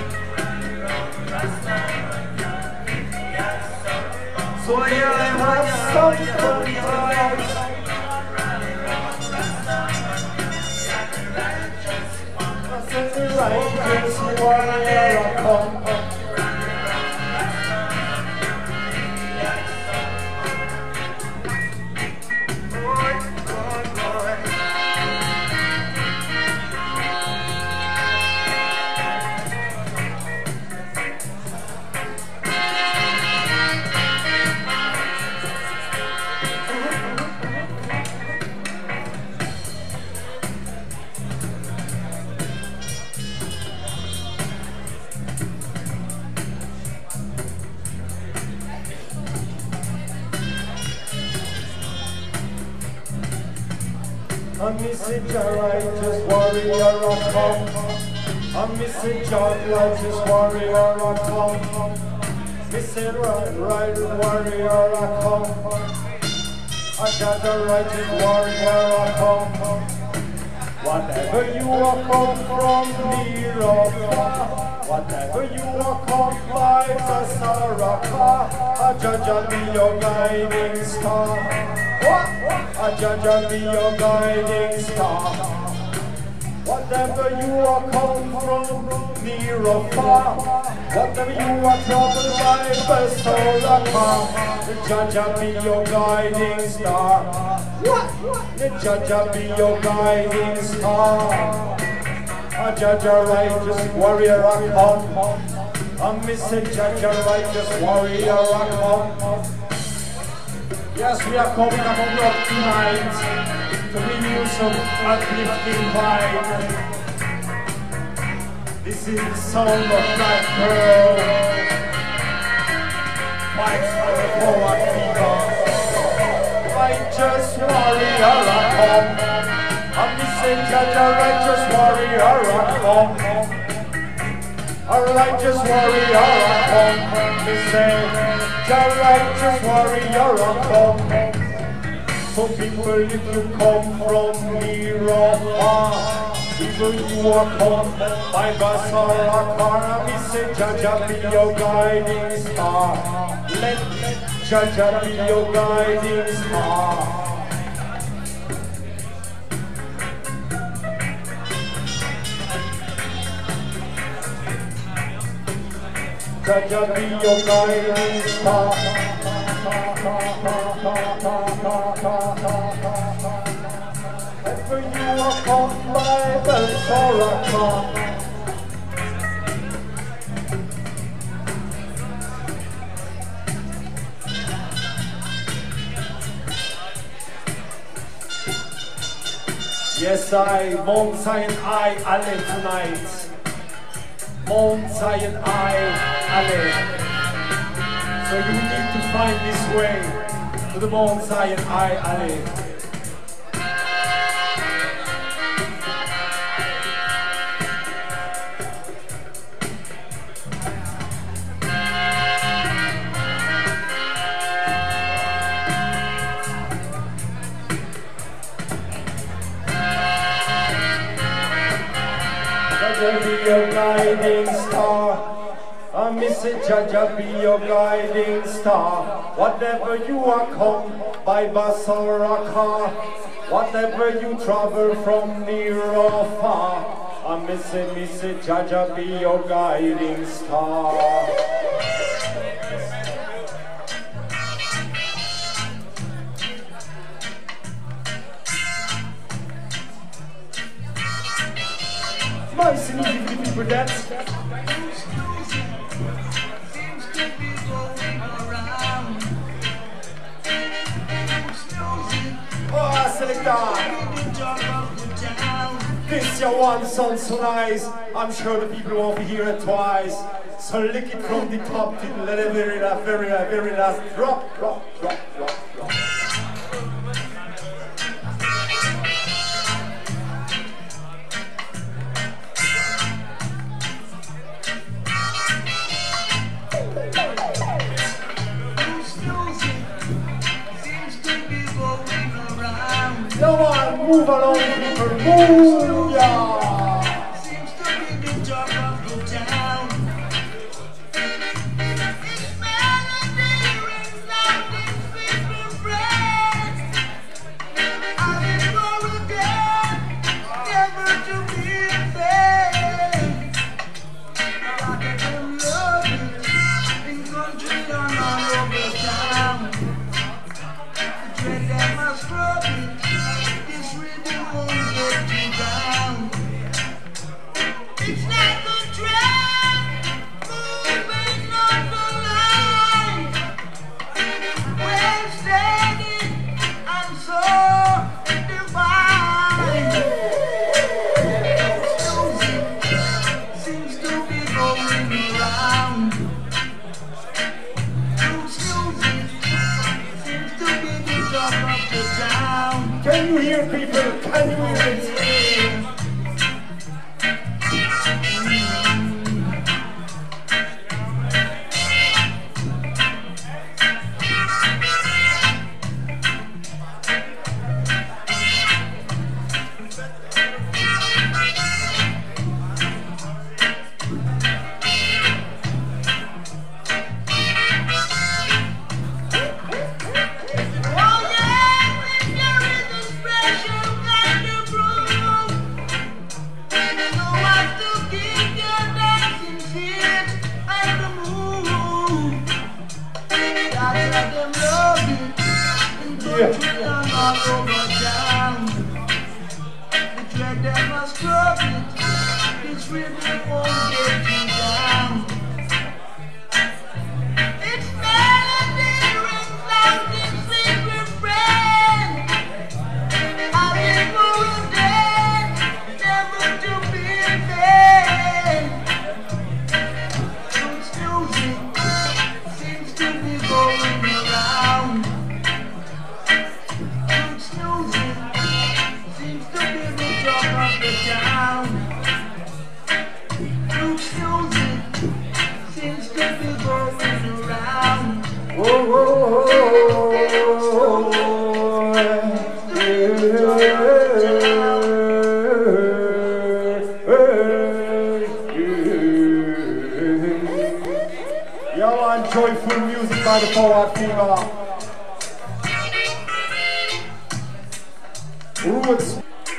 so you can have some fun tonight. Send the righteous warrior come. I'm missing your righteous warrior I come. I'm missing your righteous warrior I come. Missing right warrior I come. I got the righteous warrior I come. Whatever you are come from near or far, whatever you are come by the Saraka, I judge and be your guiding star. I judge and be your guiding star. Whatever you are come from near or far, whatever you are troubled by the Saraka, the judge and be your guiding star. The judge will be your guiding star. A judge, a righteous warrior, I come. I'm missing judge, a righteous warrior, I come. Yes, we are coming up on rock tonight to bring you some uplifting vibe. This is the song of Black Pearl. Fights for the forward fever. Righteous warrior I come. I'm missing judge, a righteous warrior I come. A righteous warrior I come. Missing judge, righteous warrior I come. So people, if you come from near or far, people you are come by Basara, missing judge, I'll be your guiding star. Let judge, I'll be your guiding star. Judge, I'll be your guiding star. Whenever you are come by the Saraka, yes, Mount Zion Alley tonight. Mount Zion Alley. So you need to find this way to the Mount Zion Alley. Judge be your guiding star. I'm missing judge be your guiding star. Whatever you are come by Basaraka, whatever you travel from near or far, I'm missing judge be your guiding star. Nice and easy for people dance. Oh, selector. This your one song so nice. I'm sure the people won't hear it twice. So lick it from the top till let it very last drop. Come on, move along, people, move, yeah. Seems to be the talk of the town. This melody rings out in people's breasts. And it's for again, never to be afraid. Like I can love you in country and all over town. The dread that my struggle. It's like a train moving on the line. Well steady and so divine. Seems to be going around. Music seems to be the talk of the town. you hear, people? Can you hear it? Joyful music by the Forward Fever. Roots.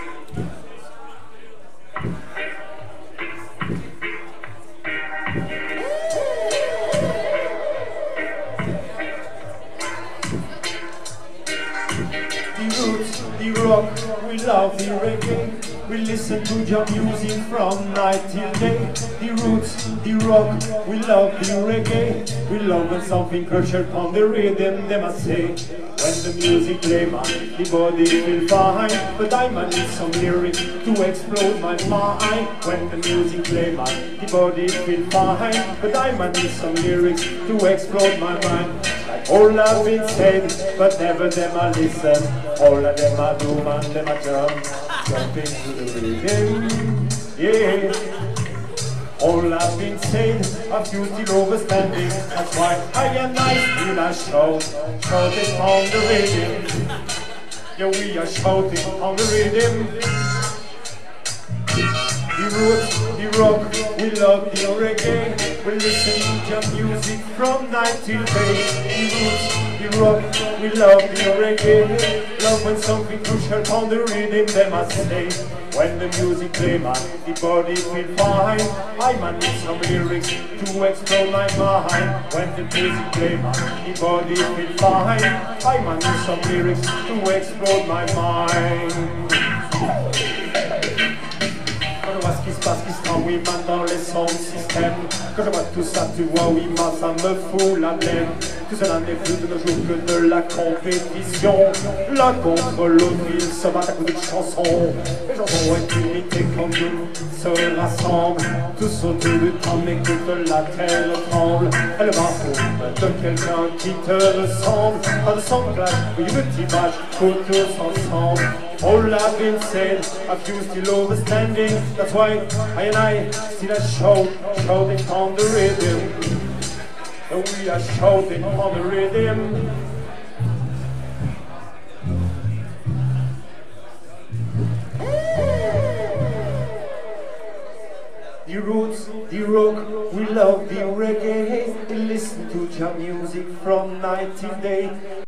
The roots, the rock, we love the reggae. We listen to your music from night till day. The roots, the rock, we love the reggae. We love when something crucial on the rhythm, they must say. When the music play, man, the body feel fine. But I might need some lyrics to explode my mind. When the music play, man, the body feel fine. But I might need some lyrics to explode my mind. Like all have been said, but never them I listen. All of them I do, man, them I jumping to the rhythm, yeah. All have been said, a few still overstanding. That's why I and I still a shouting on the rhythm. Yeah, we are shouting on the rhythm. The roots, the rock, we love the reggae. We listen to your music from night till day. The roots, the rock, we love the reggae. Love when something crucial on the rhythm, they must say. When the music play, man, the body feel fine. I might need some lyrics to explode my mind. When the music play, man, the body feel fine. I might need some lyrics to explode my mind. Quand je vois ce qui se passe, qui se rend, oui, man, dans les sound system. Quand je vois tout ça, tu vois, oui, man, ça me fout la blême. Tout cela n'est plus de nos jours que de la compétition. L'un contre l'autre, ils se battent à coups de chansons. Les chansons et unité quand nous se rassemblent. Tous autour du temps, mais que la terre tremble. Elle va pour de quelqu'un qui te ressemble. Pas de son clash, oui, une petite image pour tous ensemble. All I've been said, a few still overstanding. That's why I and I still a shouting on the rhythm. And we are shouting on the rhythm. The roots, the rock, we love the reggae. We listen to your music from night till day.